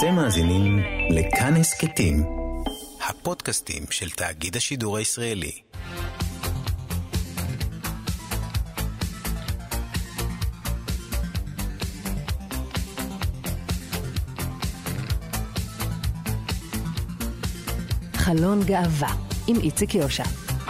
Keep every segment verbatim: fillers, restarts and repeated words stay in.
אתם מאזינים לכאן הסכתים, הפודקאסטים של תאגיד השידור הישראלי. חלון גאווה עם איציק יושע.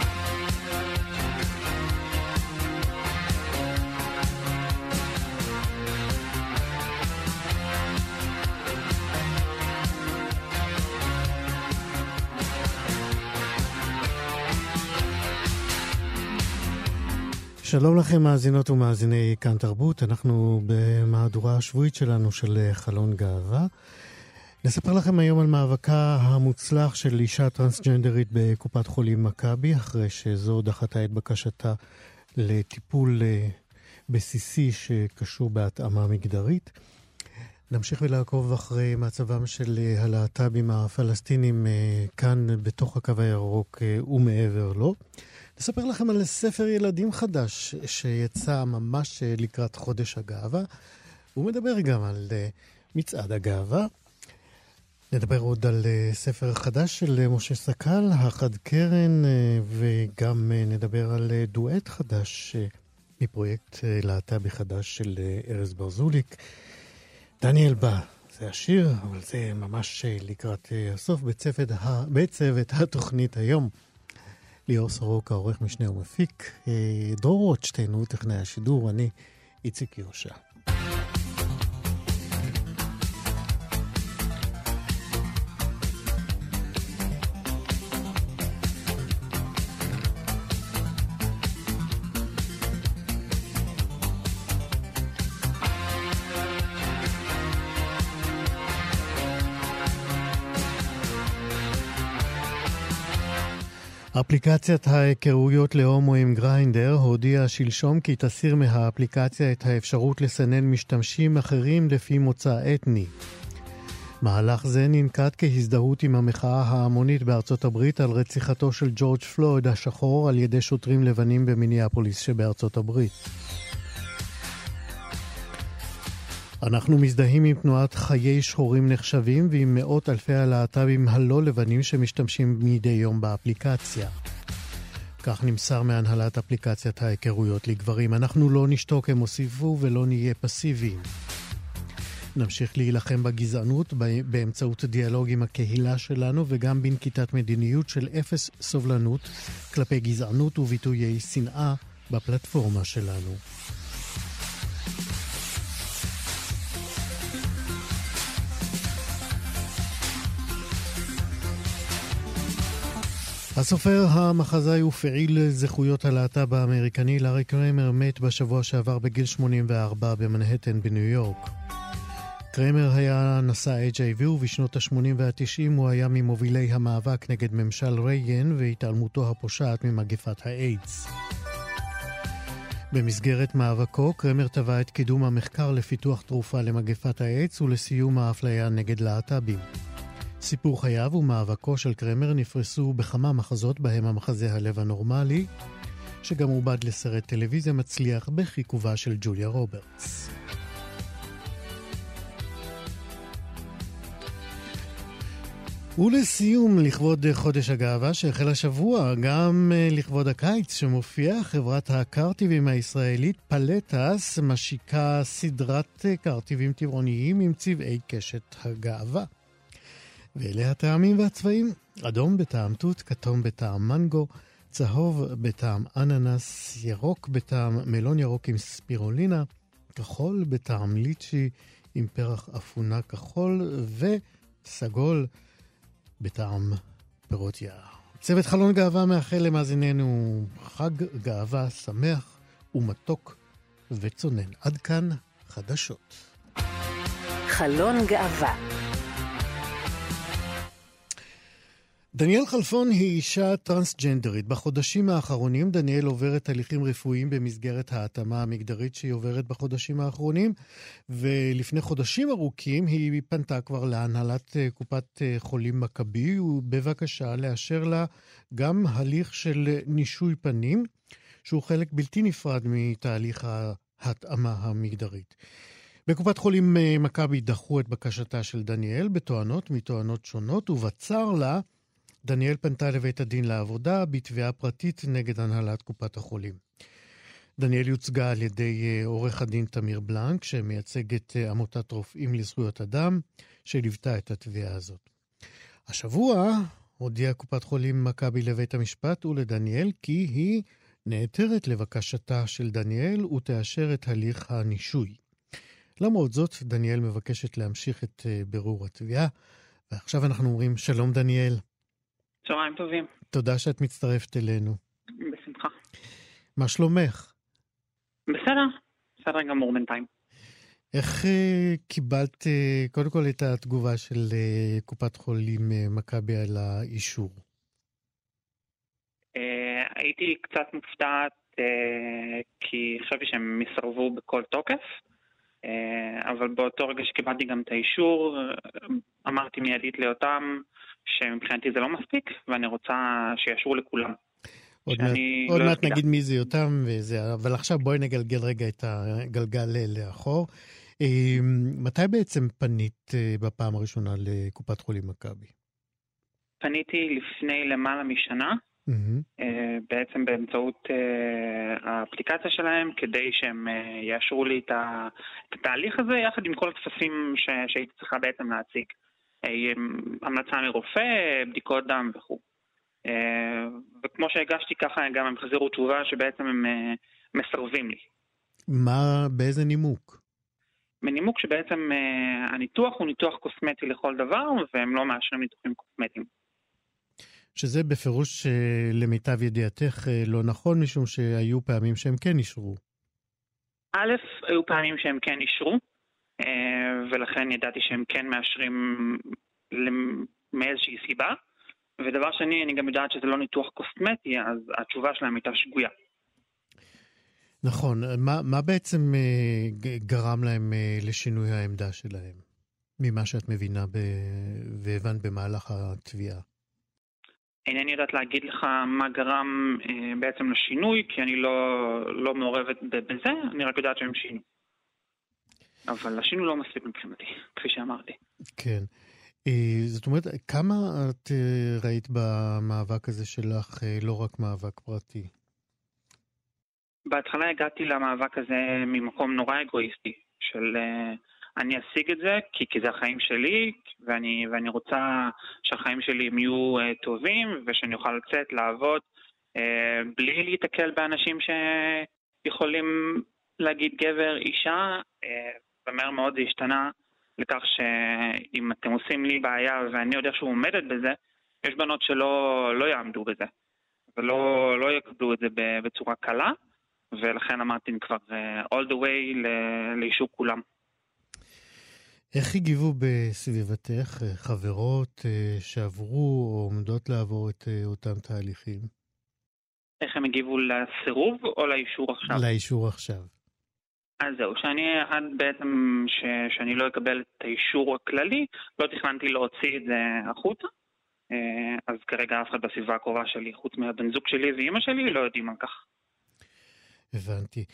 שלום לכם מאזינות ומאזיני כאן תרבות, אנחנו במהדורה השבועית שלנו של חלון גאווה. נספר לכם היום על מאבקה המוצלח של אישה טרנסג'נדרית בקופת חולים מכבי, אחרי שזו דחתה את בקשתה לטיפול בסיסי שקשור בהתאמה מגדרית. נמשיך ולעקוב אחרי מצבם של הלהט"בים הפלסטינים כאן בתוך הקו הירוק ומעבר לו. נספר לכם על ספר ילדים חדש שיצא ממש לקראת חודש הגאווה. הוא מדבר גם על מצעד הגאווה. נדבר עוד על ספר חדש של משה סקל, החד קרן, וגם נדבר על דואט חדש מפרויקט להט"בי חדש של ארז ברזוליק. דניאל בא, זה השיר, אבל זה ממש לקראת הסוף בצוות, בצוות התוכנית היום. ליאור סורוקה, עורך משנה ומפיק, דרור רוטשטיין הוא טכנאי השידור, אני איציק יושע. אפליקציית ההיכרויות להומואים גריינדר הודיעה שלשום כי תסיר מהאפליקציה את האפשרות לסנן משתמשים אחרים לפי מוצא אתני. מהלך זה ננקט כהזדהות עם המחאה ההמונית בארצות הברית על רציחתו של ג'ורג' פלויד השחור על ידי שוטרים לבנים במיניאפוליס שבארצות הברית. אנחנו מזדהים עם תנועת חיי שחורים נחשבים ועם מאות אלפי הלהט"בים הלא לבנים שמשתמשים מדי יום באפליקציה. כך נמסר מהנהלת אפליקציית ההיכרויות לגברים. אנחנו לא נשתוק, הם הוסיפו, ולא נהיה פסיביים. נמשיך להילחם בגזענות באמצעות דיאלוג עם הקהילה שלנו וגם בנקיטת מדיניות של אפס סובלנות כלפי גזענות וביטויי שנאה בפלטפורמה שלנו. הסופר, המחזאי ופעיל זכויות הלהט"ב האמריקני לארי קרמר מת בשבוע שעבר בגיל שמונים וארבע במנהטן בניו יורק. קרמר היה נשא אייץ' איי וי ובשנות ה-שמונים וה-תשעים הוא היה ממובילי המאבק נגד ממשל רייגן והתעלמותו הפושעת ממגפת האיידס. במסגרת מאבקו, קרמר תבע את קידום המחקר לפיתוח תרופה למגפת האיידס ולסיום האפליה נגד להט"בים. סיפור חייו ומאבקו של קרמר נפרסו בכמה מחזות בהם המחזה הלב הנורמלי, שגם עובד לסרט טלוויזיה מצליח בחיכובה של ג'וליה רוברטס. ולסיום, לכבוד חודש הגאווה שהחל השבוע, גם לכבוד הקיץ שמופיע, חברת הקרטיבים הישראלית פלטס משיקה סדרת קרטיבים טבעוניים עם צבעי קשת הגאווה. ואלה הטעמים והצבעים: אדום בטעם תות, כתום בטעם מנגו, צהוב בטעם אננס, ירוק בטעם מלון ירוק עם ספירולינה, כחול בטעם ליצ'י עם פרח אפונה כחול, וסגול בטעם פירות יער. צוות חלון גאווה מאחל למאזיננו חג גאווה שמח ומתוק וצונן. עד כאן חדשות. חלון גאווה. דניאל חלפון היא אישה טרנסג'נדרית. בחודשים האחרונים דניאל עוברת תהליכים רפואיים במסגרת ההתאמה המגדרית שהיא עוברת בחודשים האחרונים, ולפני חודשים ארוכים היא פנתה כבר להנהלת קופת חולים מכבי ובבקשה לאשר לה גם הליך של נישוי פנים, שהוא חלק בלתי נפרד מתהליך ההתאמה המגדרית. בקופת חולים מכבי דחו את בקשתה של דניאל בתואנות מתואנות שונות, ובצר לה, דניאל פנתה לבית הדין לעבודה בתביעה פרטית נגד הנהלת קופת החולים. דניאל יוצגה על ידי עורך הדין תמיר בלנק, שמייצג את עמותת רופאים לזכויות אדם, שליוותה את התביעה הזאת. השבוע הודיעה קופת חולים מכבי לבית המשפט ולדניאל כי היא נעתרת לבקשתה של דניאל ותאשר את הליך הנישוי. למרות זאת, דניאל מבקשת להמשיך את בירור התביעה, ועכשיו אנחנו אומרים שלום דניאל. צהריים טובים. תודה שאת מצטרפת אלינו. בשמחה. מה שלומך? בסדר, בסדר גמור בינתיים. איך uh, קיבלת uh, קודם כל את התגובה של uh, קופת חולים uh, מכבי על האישור? Uh, הייתי קצת מופתעת uh, כי חשבתי שהם מסרבו בכל תוקף, uh, אבל באותו רגע שקיבלתי גם את האישור, uh, אמרתי מיידית לאותם שמבחינתי זה לא מספיק, ואני רוצה שיאשרו לכולם. עוד מעט, עוד לא מעט נגיד מי זה אותם, וזה, אבל עכשיו בואי נגלגל רגע את הגלגל לאחור. מתי בעצם פנית בפעם הראשונה לקופת חולים מכבי? פניתי לפני למעלה משנה, mm-hmm. בעצם באמצעות האפליקציה שלהם, כדי שהם יאשרו לי את התהליך הזה, יחד עם כל התפסים שהייתי צריכה בעצם להציג. המלצה מרופא, בדיקות דם וכו'. וכמו שהגשתי ככה, גם הם חזירו תשובה שבעצם הם מסרבים לי. מה, באיזה נימוק? מנימוק שבעצם הניתוח הוא ניתוח קוסמטי לכל דבר, והם לא מאשרים ניתוחים קוסמטיים. שזה בפירוש למיטב ידיעתך לא נכון, משום שהיו פעמים שהם כן אישרו. א', היו פעמים שהם כן אישרו, ולכן ידעתי שהם כן מאשרים מאיזושהי סיבה. ודבר שני, אני גם יודעת שזה לא ניתוח קוסמטי, אז התשובה שלהם הייתה שגויה. נכון. מה, מה בעצם גרם להם לשינוי העמדה שלהם? ממה שאת מבינה ב... והבנת במהלך התביעה? אינני יודעת להגיד לך מה גרם בעצם לשינוי, כי אני לא, לא מעורבת בזה, אני רק יודעת שהם שינו. אבל השינוי לא מספיק מבחינתי, כפי שאמרתי. כן. זאת אומרת, כמה את ראית במאבק הזה שלך לא רק מאבק פרטי? בהתחלה הגעתי למאבק הזה ממקום נורא אגואיסטי, של אני אשיג את זה כי, כי זה החיים שלי, ואני, ואני רוצה שהחיים שלי יהיו טובים, ושאני אוכל לצאת, לעבוד, בלי להתקל באנשים שיכולים להגיד גבר, אישה, ומהר מאוד זה השתנה, לכך שאם אתם עושים לי בעיה ואני יודע שהוא עומדת בזה, יש בנות שלא לא יעמדו בזה, ולא לא יקבלו את זה בצורה קלה, ולכן אמרתי כבר all the way לאישור כולם. איך הגיבו בסביבתך חברות שעברו או עומדות לעבור את אותם תהליכים? איך הם הגיבו לסירוב או לאישור עכשיו? לאישור עכשיו. אז זהו, שאני עד בעצם ש, שאני לא אקבל את האישור הכללי, לא תכננתי להוציא את זה החוצה, אז כרגע אף אחד בסביבה הקרובה שלי, חוץ מהבן זוג שלי ואמא שלי, לא יודעים על כך. הבנתי.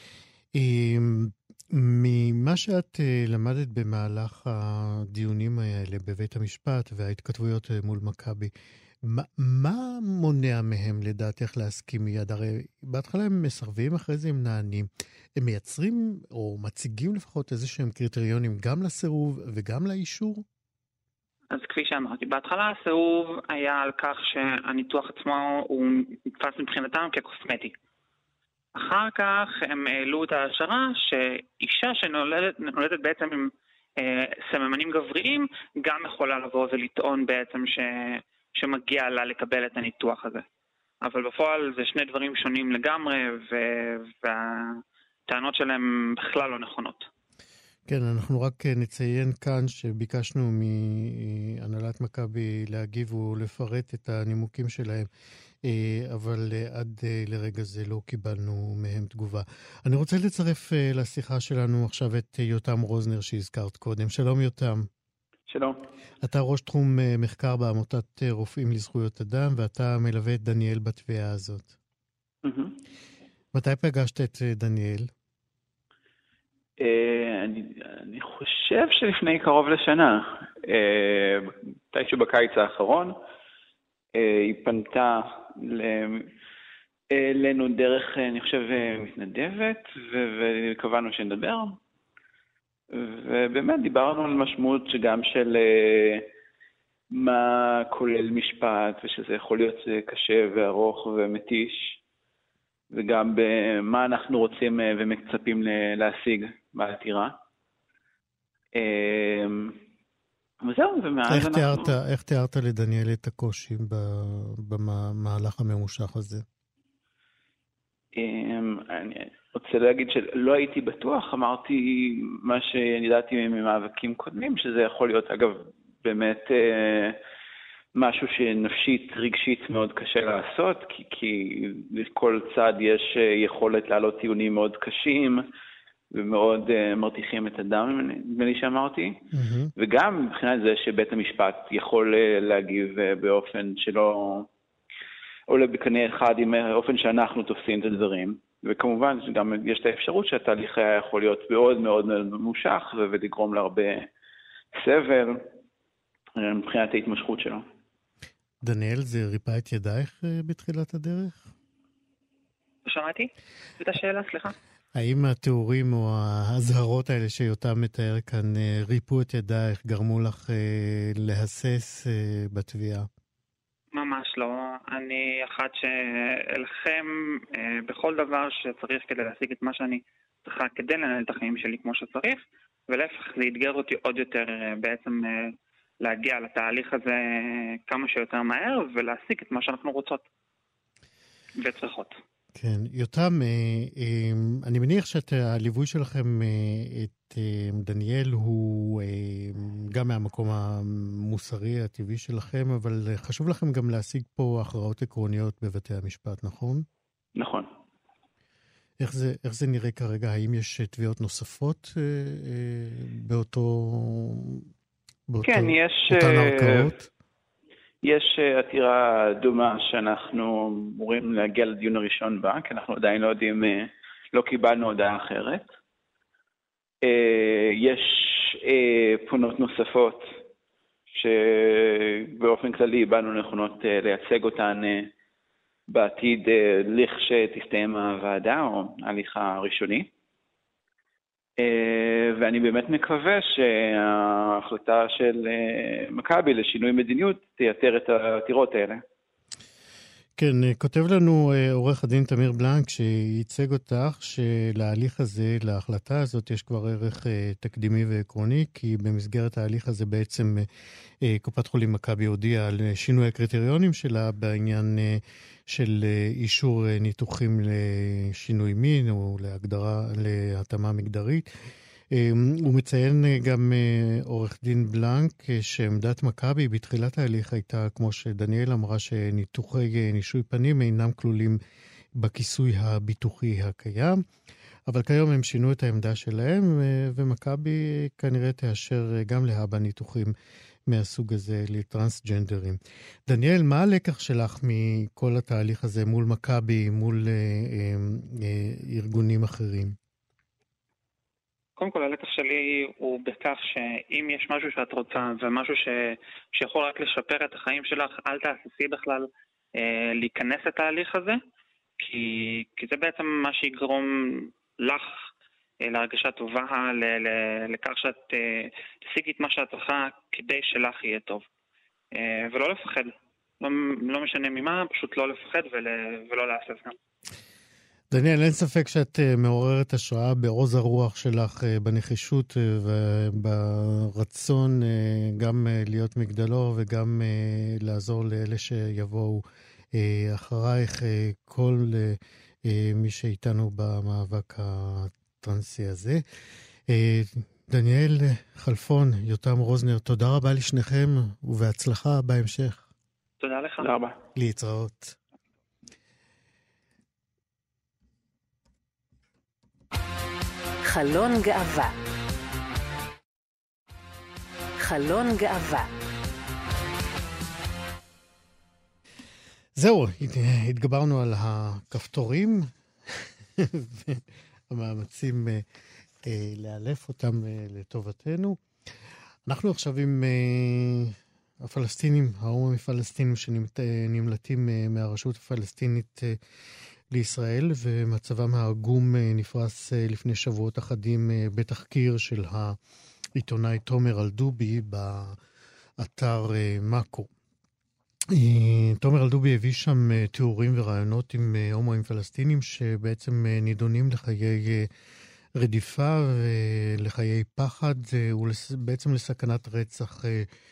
ממה שאת למדת במהלך הדיונים האלה בבית המשפט וההתכתבויות מול מכבי, מה, מה מונע מהם לדעתך להסכים מיד? הרי בהתחלה הם מסרבים, אחרי זה הם נענים. הם מייצרים או מציגים לפחות איזה שהם קריטריונים גם לסירוב וגם לאישור? אז כפי שאמרתי, בהתחלה הסירוב היה על כך שהניתוח עצמו הוא נתפס מבחינתם כקוסמטי. אחר כך הם העלו את ההשערה שאישה שנולדת נולדת בעצם עם אה, סממנים גבריים, גם יכולה לבוא ולטעון בעצם ש... שמגיע לה לקבל את הניתוח הזה. אבל בפועל זה שני דברים שונים לגמרי, ו- והטענות שלהם בכלל לא נכונות. כן, אנחנו רק נציין כאן שביקשנו מהנהלת מכבי להגיב ולפרט את הנימוקים שלהם, אבל עד לרגע זה לא קיבלנו מהם תגובה. אני רוצה לצרף לשיחה שלנו עכשיו את יותם רוזנר שהזכרת קודם. שלום יותם. שלום. אתה ראש תחום מחקר בעמותת רופאים לזכויות אדם, ואתה מלווה את דניאל בתביעה הזאת. Mm-hmm. מתי פגשת את דניאל? אני, אני חושב שלפני קרוב לשנה, מתישהו בקיץ האחרון, היא פנתה אלינו דרך, אני חושב, מתנדבת, וקבענו שנדבר. ובאמת דיברנו על משמעות שגם של מה כולל משפט, ושזה יכול להיות קשה וארוך ומתיש, וגם במה אנחנו רוצים ומצפים להשיג בעתירה. וזהו, ומאז איך אנחנו... תיארת, איך תיארת לדניאל את הקושי במהלך הממושך הזה? אני רוצה להגיד שלא הייתי בטוח, אמרתי מה שאני ידעתי ממאבקים קודמים, שזה יכול להיות אגב באמת משהו שנפשית, רגשית מאוד קשה לעשות, כי, כי לכל צד יש יכולת לעלות טיעונים מאוד קשים, ומאוד uh, מרתיחים את הדם, נדמה לי שאמרתי, mm-hmm. וגם מבחינת זה שבית המשפט יכול uh, להגיב uh, באופן שלא עולה בקנה אחד עם האופן שאנחנו תופסים את הדברים, וכמובן גם יש את האפשרות שהתהליך היה יכול להיות מאוד מאוד ממושך, ולגרום להרבה סבל מבחינת ההתמשכות שלו. דניאל, זה ריפא את ידייך uh, בתחילת הדרך? שמעתי? זאת השאלה, סליחה. האם התיאורים או ההזהרות האלה שיותם מתאר כאן ריפו את ידייך, גרמו לך אה, להסס אה, בתביעה? ממש לא. אני אחת שאלחם אה, בכל דבר שצריך כדי להשיג את מה שאני צריכה כדי לנהל את החיים שלי כמו שצריך, ולהפך זה יתגר אותי עוד יותר אה, בעצם אה, להגיע לתהליך הזה אה, כמה שיותר מהר ולהשיג את מה שאנחנו רוצות וצריכות. כן, יותם, אני מניח שהליווי שלכם את דניאל הוא גם מהמקום המוסרי, הטבעי שלכם, אבל חשוב לכם גם להשיג פה הכרעות עקרוניות בבתי המשפט, נכון? נכון. איך זה, איך זה נראה כרגע? האם יש תביעות נוספות באותו, באותו, כן, יש... אותן ערכאות? יש עתירה דומה שאנחנו אמורים להגיע לדיון הראשון בה, כי אנחנו עדיין לא יודעים, לא קיבלנו הודעה אחרת. יש פונות נוספות שבאופן כללי באנו נכונות לייצג אותן בעתיד לכשתסתיים הוועדה או ההליך הראשוני. ואני באמת מקווה שההחלטה של מכבי לשינוי מדיניות תייתר את העתירות האלה. כן, כותב לנו עורך הדין תמיר בלנק שייצג אותך שלהליך הזה, להחלטה הזאת, יש כבר ערך תקדימי ועקרוני, כי במסגרת ההליך הזה בעצם קופת חולים מכבי הודיעה על שינוי הקריטריונים שלה בעניין של אישור ניתוחים לשינוי מין או להגדרה, להתאמה מגדרית. הוא מציין גם עורך דין בלנק שעמדת מכבי בתחילת ההליך הייתה, כמו שדניאל אמרה, שניתוחי נישוי פנים אינם כלולים בכיסוי הביטוחי הקיים, אבל כיום הם שינו את העמדה שלהם, ומכבי כנראה תאשר גם להבא ניתוחים מהסוג הזה לטרנסג'נדרים. דניאל, מה הלקח שלך מכל התהליך הזה מול מכבי, מול אה, אה, אה, ארגונים אחרים? קודם כל, הלקח שלי הוא בכך שאם יש משהו שאת רוצה ומשהו ש... שיכול רק לשפר את החיים שלך, אל תעשי בכלל אה, להיכנס לתהליך הזה, כי... כי זה בעצם מה שיגרום לך להרגשה טובה, לכך שאת תשיגי את מה שאת צריכה כדי שלך יהיה טוב. ולא לפחד. לא, לא משנה ממה, פשוט לא לפחד ולא להסס גם. דניאל, אין ספק שאת מעוררת השראה בעוז הרוח שלך, בנחישות וברצון גם להיות מגדלור וגם לעזור לאלה שיבואו אחרייך, כל מי שאיתנו במאבק הטרנסי הזה. דניאל חלפון, יותם רוזנר, תודה רבה לשניכם ובהצלחה בהמשך. תודה לך. תודה רבה. להתראות. חלון גאווה. חלון גאווה. זהו, התגברנו על הכפתורים והמאמצים לאלף אותם לטובתנו. אנחנו עכשיו עם הפלסטינים, ההומים הפלסטינים שנמלטים מהרשות הפלסטינית לישראל, ומצבם העגום נפרס לפני שבועות אחדים בתחקיר של העיתונאי תומר אלדובי באתר מאקו. תומר אלדובי הביא שם תיאורים ורעיונות עם הומואים פלסטינים שבעצם נידונים לחיי רדיפה ולחיי פחד ובעצם לסכנת רצח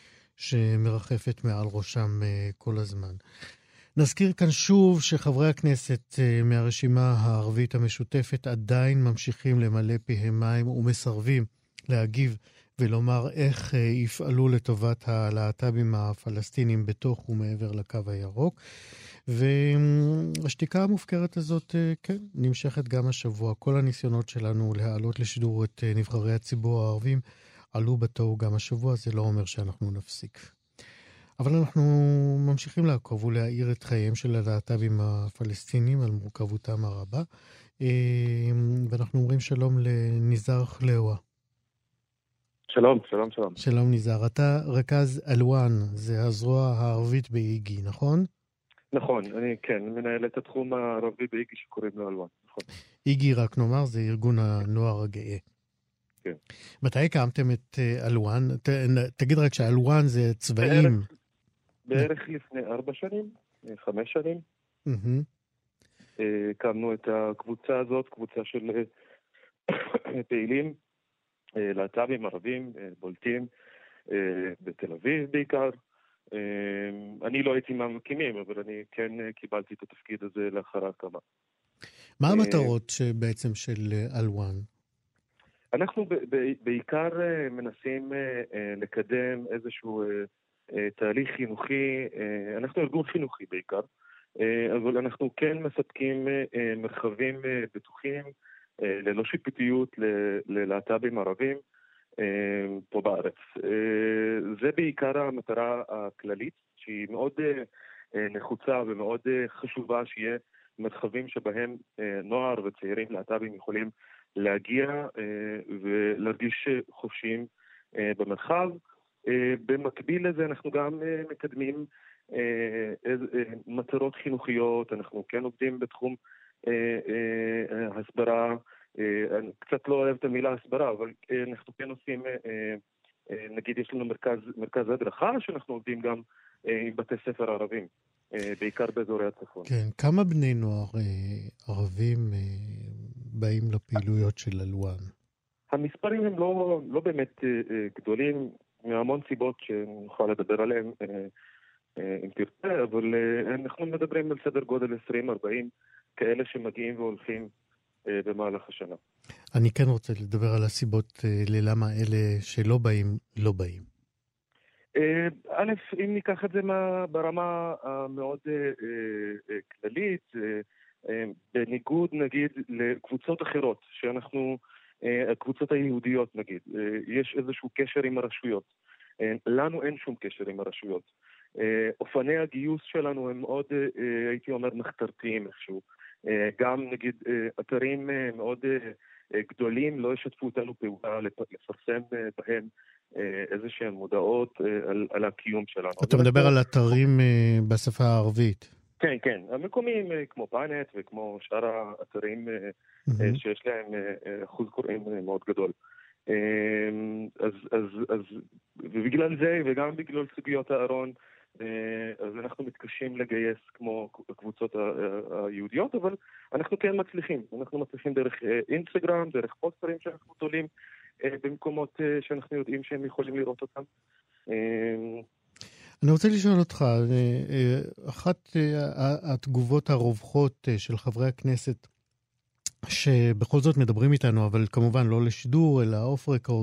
שמרחפת מעל ראשם כל הזמן. נזכיר כאן שוב שחברי הכנסת מהרשימה הערבית המשותפת עדיין ממשיכים למלא פיהם מים ומסרבים להגיב ולומר איך יפעלו לטובת הלהט"בים הפלסטינים בתוך ומעבר לקו הירוק. והשתיקה המופקרת הזאת, כן, נמשכת גם השבוע. כל הניסיונות שלנו להעלות לשידור את נבחרי הציבור הערבים עלו בתוהו גם השבוע, זה לא אומר שאנחנו נפסיק. אבל אנחנו ממשיכים לעקוב ולהאיר את חייהם של הלהט"בים הפלסטינים על מורכבותם הרבה. ואנחנו אומרים שלום לניזר חלאווה. שלום, שלום, שלום. שלום ניזר, אתה רכז אלואן, זה הזרוע הערבית באיגי, נכון? נכון, אני כן, מנהל את התחום הערבי באיגי שקוראים לו אלואן, נכון. איגי, רק נאמר, זה ארגון הנוער הגאה. כן. מתי הקמתם את אלואן? ת, תגיד רק שאלואן זה צבעים. בערך, בערך לפני ארבע שנים, חמש שנים. Mm-hmm. הקמנו את הקבוצה הזאת, קבוצה של פעילים, להט"בים ערבים, בולטים, בתל אביב בעיקר. אני לא הייתי מהמקימים, אבל אני כן קיבלתי את התפקיד הזה לאחר ההקמה. מה המטרות בעצם של אלואן? אנחנו בעיקר מנסים לקדם איזשהו תהליך חינוכי, אנחנו ארגון חינוכי בעיקר, אבל אנחנו כן מספקים מרחבים בטוחים, ללא שיפוטיות ללהט"בים ערבים פה בארץ. זה בעיקר המטרה הכללית, שהיא מאוד נחוצה ומאוד חשובה, שיהיה מרחבים שבהם נוער וצעירים להט"בים יכולים להגיע ולהרגיש חופשיים במרחב. במקביל לזה אנחנו גם מקדמים מטרות חינוכיות, אנחנו כן עובדים בתחום הסברה, אני קצת לא אוהב את המילה הסברה, אבל אנחנו כן עושים, נגיד יש לנו מרכז, מרכז הדרכה, שאנחנו עובדים גם עם בתי ספר ערבים, בעיקר באזורי הצפון. כן, כמה בני נוער ערבים באים לפעילויות של אלואן? המספרים הם לא, לא באמת גדולים, מהמון סיבות שנוכל לדבר עליהם אם תרצה, אבל אנחנו מדברים על סדר גודל עשרים ארבעים כאלה שמגיעים והולכים במהלך השנה. אני כן רוצה לדבר על הסיבות ללמה אלה שלא באים, לא באים. א', אם ניקח את זה ברמה המאוד כללית, בניגוד נגיד לקבוצות אחרות, שאנחנו, הקבוצות היהודיות נגיד, יש איזשהו קשר עם הרשויות. לנו אין שום קשר עם הרשויות. אופני הגיוס שלנו הם מאוד, הייתי אומר, מחתרתיים איכשהו. גם נגיד אתרים מאוד גדולים לא ישתפו אותנו פעולה לפרסם בהם איזשהן מודעות על, על הקיום שלנו. אתה מדבר על אתרים בשפה הערבית. כן, כן. המקומיים כמו פאנט וכמו שאר האתרים שיש להם אחוז קוראים מאוד גדול. אז, אז, אז, ובגלל זה וגם בגלל סוגיות הארון, אז אנחנו מתקשים לגייס כמו הקבוצות היהודיות, אבל אנחנו כן מצליחים. אנחנו מצליחים דרך אינסטגרם, דרך פוסטרים שאנחנו תולים במקומות שאנחנו יודעים שהם יכולים לראות אותם. אני רוצה לשאול אותך, אחת התגובות הרווחות של חברי הכנסת, שבכל זאת מדברים איתנו, אבל כמובן לא לשידור, אלא אוף רקורד,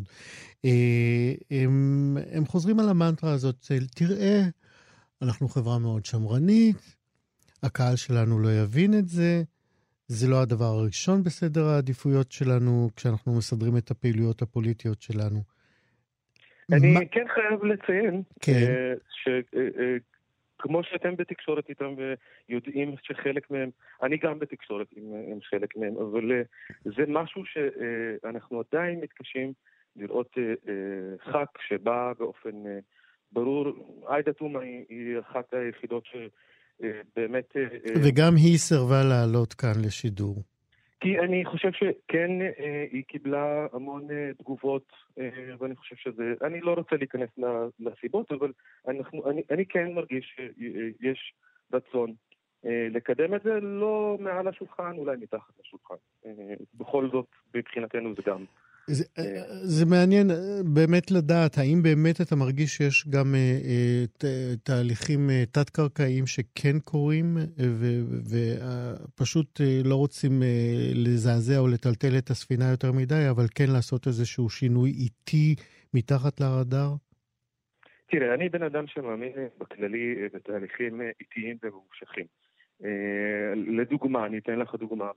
הם, הם חוזרים על המנטרה הזאת, תראה, אנחנו חברה מאוד שמרנית, הקהל שלנו לא יבין את זה, זה לא הדבר הראשון בסדר העדיפויות שלנו, כשאנחנו מסדרים את הפעילויות הפוליטיות שלנו. אני מה... כן חייב לציין, כן. כמו שאתם בתקשורת איתם ויודעים שחלק מהם, אני גם בתקשורת עם, עם חלק מהם, אבל זה משהו שאנחנו עדיין מתקשים לראות ח"כ שבא באופן ברור. עאידה תומא היא אחת היחידות שבאמת... וגם היא סרבה לעלות כאן לשידור. כי אני חושב שכן היא קיבלה המון תגובות, ואני חושב שזה... אני לא רוצה להיכנס לסיבות, אבל אנחנו, אני, אני כן מרגיש שיש רצון לקדם את זה, לא מעל השולחן, אולי מתחת לשולחן. בכל זאת, מבחינתנו זה גם... זה, זה מעניין באמת לדעת, האם באמת אתה מרגיש שיש גם ת, תהליכים תת-קרקעיים שכן קורים, ופשוט לא רוצים לזעזע או לטלטל את הספינה יותר מדי, אבל כן לעשות איזשהו שינוי איטי מתחת לרדאר? תראה, אני בן אדם שמאמין בכללי בתהליכים איטיים וממושכים. לדוגמה, אני אתן לך דוגמה,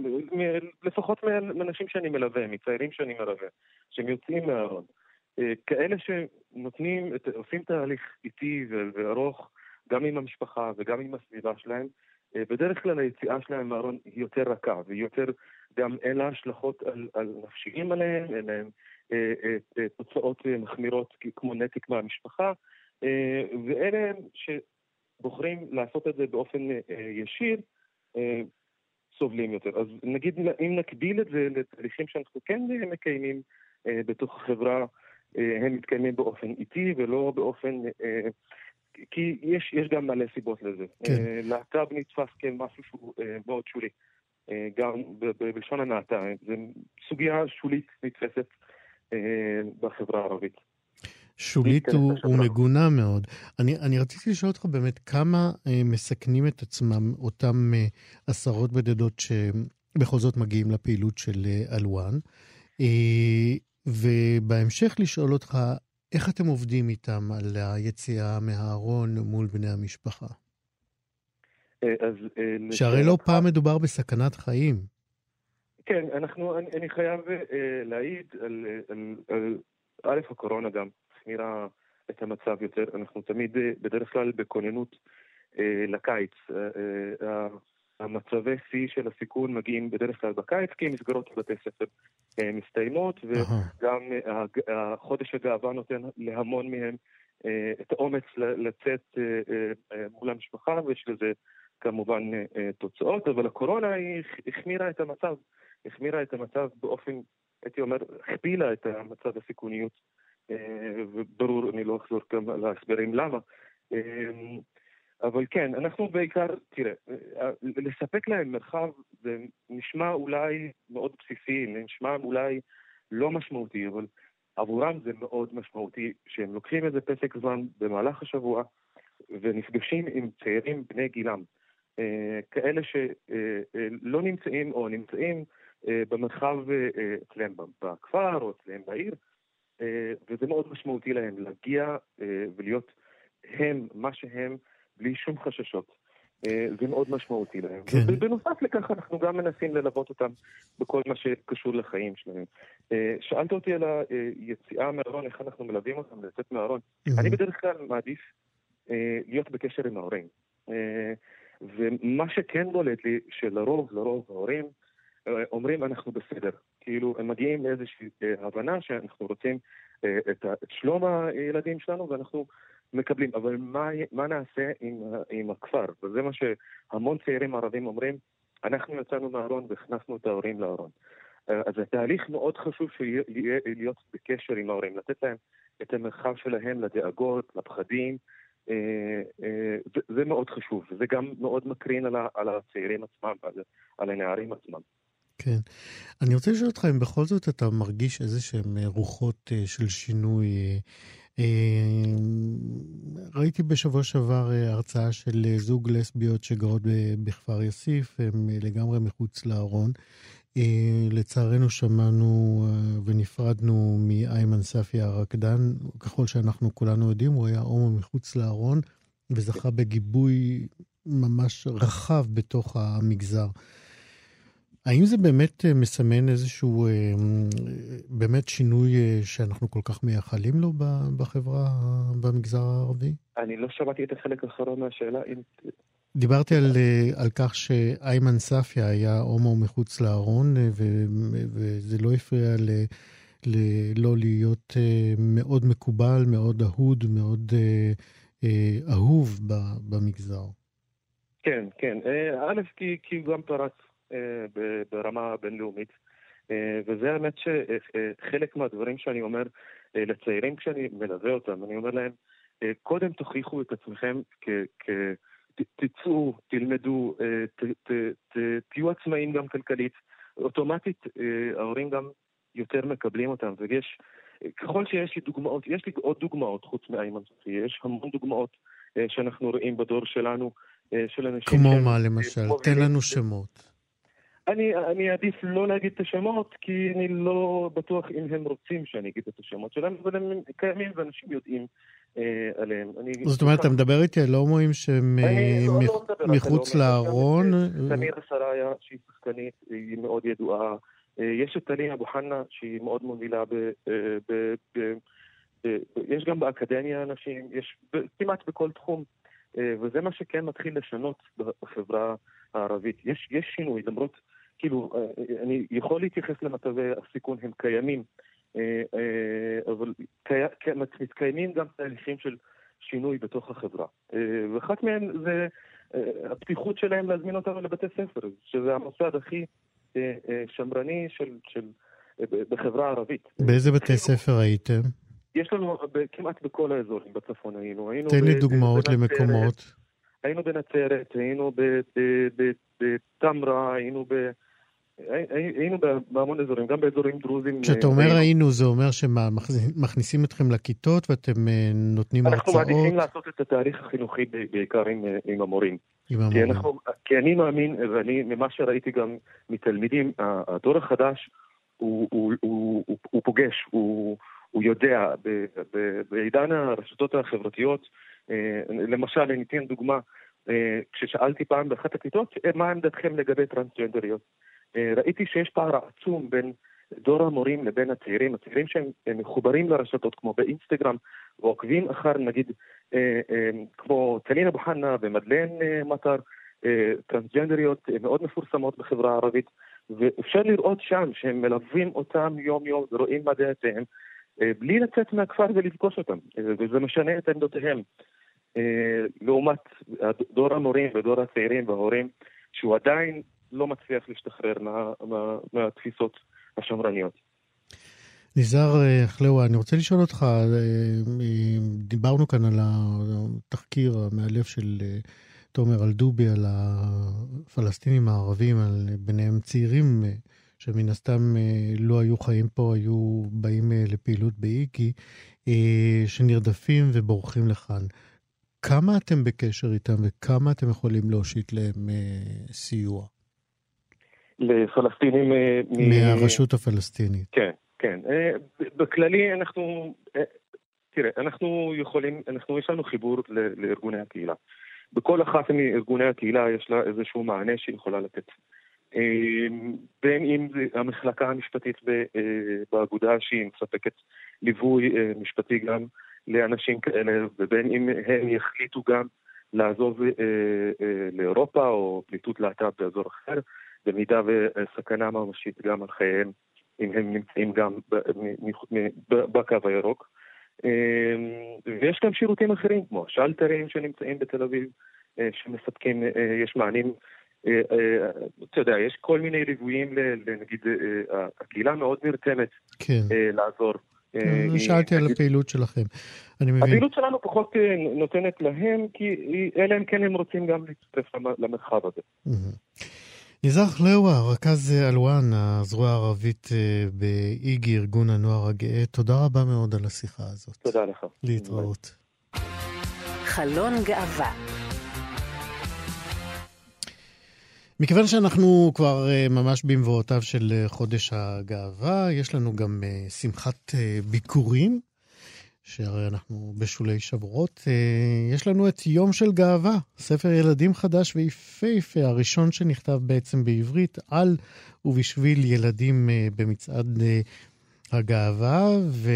לפחות מאנשים שאני מלווה, מצעירים שאני מלווה, שהם יוצאים מהארון, כאלה שנותנים, עושים תהליך איטי וארוך, גם עם המשפחה וגם עם הסביבה שלהם, בדרך כלל היציאה שלהם מהארון היא יותר רכה, והיא יותר, גם אין לה השלכות על, על נפשיים עליהם, אין להם תוצאות מחמירות כמו נתק מהמשפחה, ואלה ש... בוחרים לעשות את זה באופן אה, ישיר, אה, סובלים יותר. אז נגיד, אם נקביל את זה לתהליכים שאנחנו כן מקיימים אה, בתוך החברה, אה, הם מתקיימים באופן איטי ולא באופן... אה, כי יש, יש גם מלא סיבות לזה. כן. אה, להט"ב נתפס כמשהו שהוא אה, מאוד שולי. אה, גם בלשון הנעתה. זו סוגיה שולית נתפסת אה, בחברה הערבית. שולית ומגונה מאוד. אני, אני רציתי לשאול אותך באמת כמה אה, מסכנים את עצמם אותם אה, עשרות בודדות שבכל זאת מגיעים לפעילות של אה, אלואן, אה, ובהמשך לשאול אותך איך אתם עובדים איתם על היציאה מהארון מול בני המשפחה? אה, אז, אה, שהרי לא פעם מדובר בסכנת חיים. כן, אנחנו, אני, אני חייב אה, להעיד על, על, על א' הקורונה גם. החמירה את המצב יותר. אנחנו תמיד בדרך כלל בכוננות אה, לקיץ. אה, אה, המצבי שיא של הסיכון מגיעים בדרך כלל בקיץ, כי מסגרות בתי ספר אה, מסתיימות, וגם אה, החודש הגאווה נותן להמון מהם אה, את האומץ לצאת אה, אה, מול המשפחה, ויש לזה כמובן אה, תוצאות, אבל הקורונה היא החמירה את המצב. החמירה את המצב באופן, הייתי אומר, הכפילה את המצב הסיכוניות. וברור, אני לא אחזור גם על ההסברים למה. אבל כן, אנחנו בעיקר, תראה, לספק להם מרחב זה נשמע אולי מאוד בסיסי, נשמע אולי לא משמעותי, אבל עבורם זה מאוד משמעותי, שהם לוקחים איזה פסק זמן במהלך השבוע, ונפגשים עם צעירים בני גילם, כאלה שלא נמצאים או נמצאים במרחב אצלם בכפר או אצלם בעיר, וזה מאוד משמעותי להם להגיע ולהיות הם, מה שהם, בלי שום חששות. זה מאוד משמעותי להם. כן. ובנוסף לכך אנחנו גם מנסים ללוות אותם בכל מה שקשור לחיים שלהם. שאלת אותי על היציאה מהארון, איך אנחנו מלווים אותם לצאת מהארון. Mm-hmm. אני בדרך כלל מעדיף להיות בקשר עם ההורים. ומה שכן בולט לי, שלרוב, לרוב ההורים, אומרים אנחנו בסדר. כאילו, הם מגיעים לאיזושהי הבנה שאנחנו רוצים את, את שלום הילדים שלנו, ואנחנו מקבלים. אבל מה, מה נעשה עם, עם הכפר? וזה מה שהמון צעירים ערבים אומרים, אנחנו יצאנו מהארון והכנסנו את ההורים לארון. אז התהליך מאוד חשוב שיהיה להיות בקשר עם ההורים, לתת להם את המרחב שלהם לדאגות, לפחדים. זה, זה מאוד חשוב. זה גם מאוד מקרין על, על הצעירים עצמם, על, על הנערים עצמם. כן. אני רוצה לשאול אותך אם בכל זאת אתה מרגיש איזה שהם רוחות של שינוי. ראיתי בשבוע שעבר הרצאה של זוג לסביות שגרות בכפר יאסיף, הם לגמרי מחוץ לארון. לצערנו שמענו ונפרדנו מאיימן ספי הרקדן, ככל שאנחנו כולנו יודעים, הוא היה הומו מחוץ לארון, וזכה בגיבוי ממש רחב בתוך המגזר. האם זה באמת מסמן איזשהו באמת שינוי שאנחנו כל כך מייחלים לו בחברה, במגזר הערבי? אני לא שמעתי את החלק האחרון מהשאלה. דיברתי על, על כך שאיימן ספיה היה הומו מחוץ לארון, וזה לא הפריע ל, ל, לא להיות מאוד מקובל, מאוד אהוד, מאוד אהוב במגזר. כן, כן. א', כי, כי הוא גם פרץ ברמה בינלאומית, וזה האמת שחלק מהדברים שאני אומר לצעירים כשאני מלווה אותם, אני אומר להם, קודם תוכיחו את עצמכם, תצאו, תלמדו, תהיו עצמאים גם כלכלית, אוטומטית ההורים גם יותר מקבלים אותם, ויש, ככל שיש לי דוגמאות, יש לי עוד דוגמאות חוץ מאיימן ספיה, יש המון דוגמאות שאנחנו רואים בדור שלנו, של אנשים... כמו מה למשל? תן לנו שמות. אני, אני עדיף לא להגיד את השמות, כי אני לא בטוח אם הם רוצים שאני אגיד את השמות שלהם, אבל הם קיימים ואנשים יודעים אה, עליהם. אני, זאת אומרת, אתה מדבר איתי על הומואים שהם לא, מח... לא מחוץ לארון? תמיר סראיה, שהיא שחקנית, היא מאוד ידועה. יש את טלי אבו חנה, שהיא מאוד מובילה ב... ב, ב, ב יש גם באקדמיה אנשים, יש כמעט בכל תחום, וזה מה שכן מתחיל לשנות בחברה הערבית. יש, יש שינוי, למרות, כאילו, אני יכול להתייחס למצבי הסיכון, הם קיימים, אבל מתקיימים גם תהליכים של שינוי בתוך החברה. ואחת מהן זה הפתיחות שלהם להזמין אותנו לבתי ספר, שזה המוסד הכי שמרני של, של, בחברה הערבית. באיזה בתי ספר הייתם? יש לנו כמעט בכל האזורים בצפון היינו. תן לי דוגמאות למקומות. היינו בנצרת, היינו בתמרה, היינו ב... היינו בהמון אזורים, גם באזורים דרוזים. כשאתה אומר היינו, זה אומר שמכניסים אתכם לכיתות ואתם נותנים הרצאות? אנחנו מעדיפים לעשות את התהליך החינוכי בעיקר עם המורים. כי אני מאמין, ואני ממה שראיתי גם מתלמידים, הדור החדש הוא פוגש, הוא יודע, בעידן הרשתות החברתיות, למשל, אני אתן דוגמה, כששאלתי פעם באחת הכיתות, מה עמדתכם לגבי טרנסג'נדריות? ראיתי שיש פער עצום בין דור המורים לבין הצעירים, הצעירים שהם מחוברים לרשתות כמו באינסטגרם, ועוקבים אחר נגיד כמו טלין אבו חנה ומדלן מטר, טרנסג'נדריות מאוד מפורסמות בחברה הערבית, ואפשר לראות שם שהם מלווים אותם יום יום ורואים מה דעותיהם, בלי לצאת מהכפר ולפגוש אותם, וזה משנה את עמדותיהם. לעומת דור המורים ודור הצעירים וההורים, שהוא עדיין לא מצליח להשתחרר מה, מה, מהתפיסות השמרניות. ניזר חלאווה, אני רוצה לשאול אותך, דיברנו כאן על התחקיר המאלף של תומר אלדובי, על הפלסטינים הערבים, על ביניהם צעירים שמן הסתם לא היו חיים פה, היו באים לפעילות באיגי, שנרדפים ובורחים לכאן. כמה אתם בקשר איתם וכמה אתם יכולים להושיט להם סיוע? לפלסטינים... מהרשות הפלסטינית. כן, כן. בכללי אנחנו... תראה, אנחנו יכולים... אנחנו, יש לנו חיבור לארגוני הקהילה. בכל אחת מארגוני הקהילה יש לה איזשהו מענה שיכולה לתת. בין אם זה המחלקה המשפטית באגודה שהיא מספקת ליווי משפטי גם לאנשים כאלה, ובין אם הם יחליטו גם לעזוב לאירופה או פליטות להט"ב באזור אחר, במידה וסכנה ממשית גם על חייהם, אם הם נמצאים גם בקו הירוק. ויש גם שירותים אחרים, כמו השלטרים שנמצאים בתל אביב, שמספקים, יש מענים, אתה יודע, יש כל מיני ליוויים, נגיד, הקהילה מאוד נרתמת לעזור. שאלתי על הפעילות שלכם. הפעילות שלנו פחות נותנת להם, כי אלה הם כן הם רוצים גם להצטרף למרחב הזה. ניזר חלאווה, רכז אלואן, הזרוע הערבית באיגי, ארגון הנוער הגאה, תודה רבה מאוד על השיחה הזאת. תודה לך. להתראות. חלון גאווה. מכיוון שאנחנו כבר ממש במבואותיו של חודש הגאווה, יש לנו גם שמחת ביקורים, שהרי אנחנו בשולי שבועות. יש לנו את יום של גאווה, ספר ילדים חדש ויפהפה, הראשון שנכתב בעצם בעברית על ובשביל ילדים במצעד הגאווה, ו...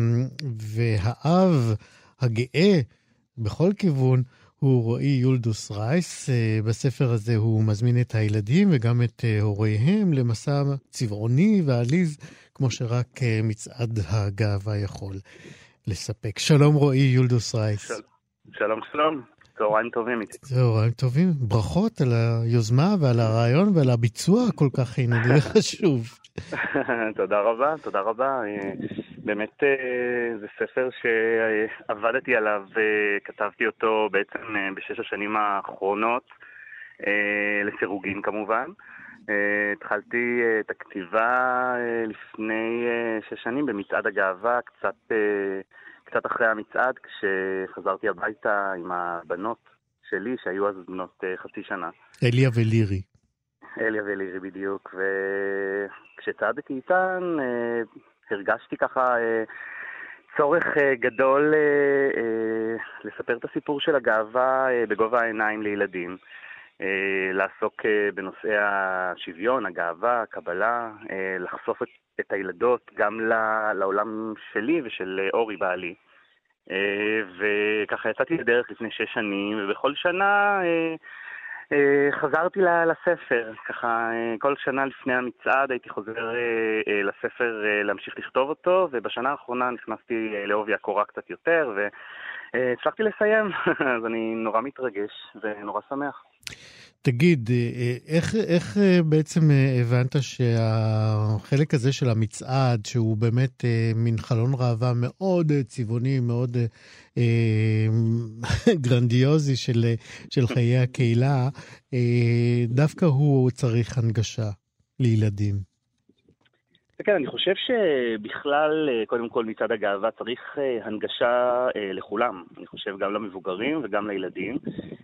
והאב הגאה בכל כיוון הוא רועי יולדוס רייס. בספר הזה הוא מזמין את הילדים וגם את הוריהם למסע צבעוני ועליז, כמו שרק מצעד הגאווה יכול לספק. שלום רועי יולדוס רייס. של... שלום שלום, צהריים טובים איתי. צהריים טובים, ברכות על היוזמה ועל הרעיון ועל הביצוע כל כך עינני וחשוב. תודה רבה, תודה רבה. באמת זה ספר שעבדתי עליו וכתבתי אותו בעצם בשש השנים האחרונות, לסירוגין כמובן. התחלתי את הכתיבה לפני שש שנים במצעד הגאווה, קצת, קצת אחרי המצעד, כשחזרתי הביתה עם הבנות שלי, שהיו אז בנות חצי שנה. אליה ולירי. אליה ולירי בדיוק, וכשצעדתי איתן, הרגשתי ככה צורך גדול לספר את הסיפור של הגאווה בגובה העיניים לילדים. לעסוק בנושאי השוויון, הגאווה, הקבלה, לחשוף את, את הילדות גם לעולם שלי ושל אורי בעלי. וככה יצאתי לדרך לפני שש שנים, ובכל שנה חזרתי לספר. ככה כל שנה לפני המצעד הייתי חוזר לספר להמשיך לכתוב אותו, ובשנה האחרונה נכנסתי לעובי הקורה קצת יותר, והצלחתי לסיים. אז אני נורא מתרגש ונורא שמח. תגיד, איך, איך בעצם הבנת שהחלק הזה של המצעד, שהוא באמת מין חלון ראווה מאוד צבעוני, מאוד אה, גרנדיוזי של, של חיי הקהילה, אה, דווקא הוא צריך הנגשה לילדים? כן, אני חושב שבכלל, קודם כל מצעד הגאווה צריך הנגשה לכולם. אני חושב גם למבוגרים וגם לילדים.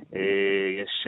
יש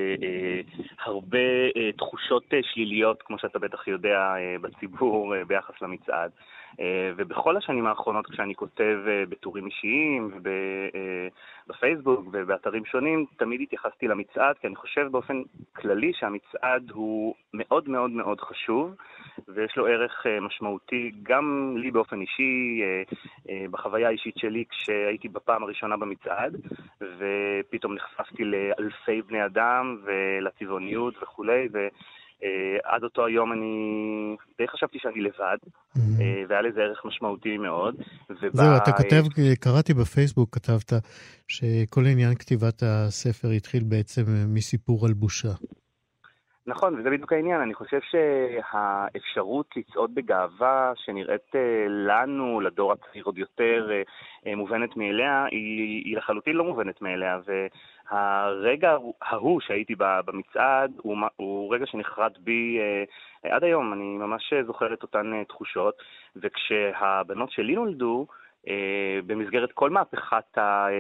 הרבה תחושות שליליות, כמו שאתה בטח יודע, בציבור ביחס למצעד. ובכל השנים האחרונות, כשאני כותב בטורים אישיים, בפייסבוק ובאתרים שונים, תמיד התייחסתי למצעד, כי אני חושב באופן כללי שהמצעד הוא מאוד מאוד מאוד חשוב, ויש לו ערך משמעותי גם לי באופן אישי, בחוויה האישית שלי כשהייתי בפעם הראשונה במצעד, ופתאום נחשפתי לאלפי בני אדם ולצבעוניות וכולי, ועד אותו היום אני די חשבתי שאני לבד, והיה לזה ערך משמעותי מאוד. זהו, אתה כותב, קראתי בפייסבוק, כתבת שכל עניין כתיבת הספר התחיל בעצם מסיפור על בושה. נכון, וזה בדיוק העניין. אני חושב שהאפשרות לצעוד בגאווה שנראית לנו, לדור הצעיר עוד יותר מובנת מאליה, היא, היא לחלוטין לא מובנת מאליה. והרגע ההוא שהייתי במצעד הוא, הוא רגע שנחרד בי עד היום. אני ממש זוכר את אותן תחושות. וכשהבנות שלי נולדו, במסגרת כל מהפכת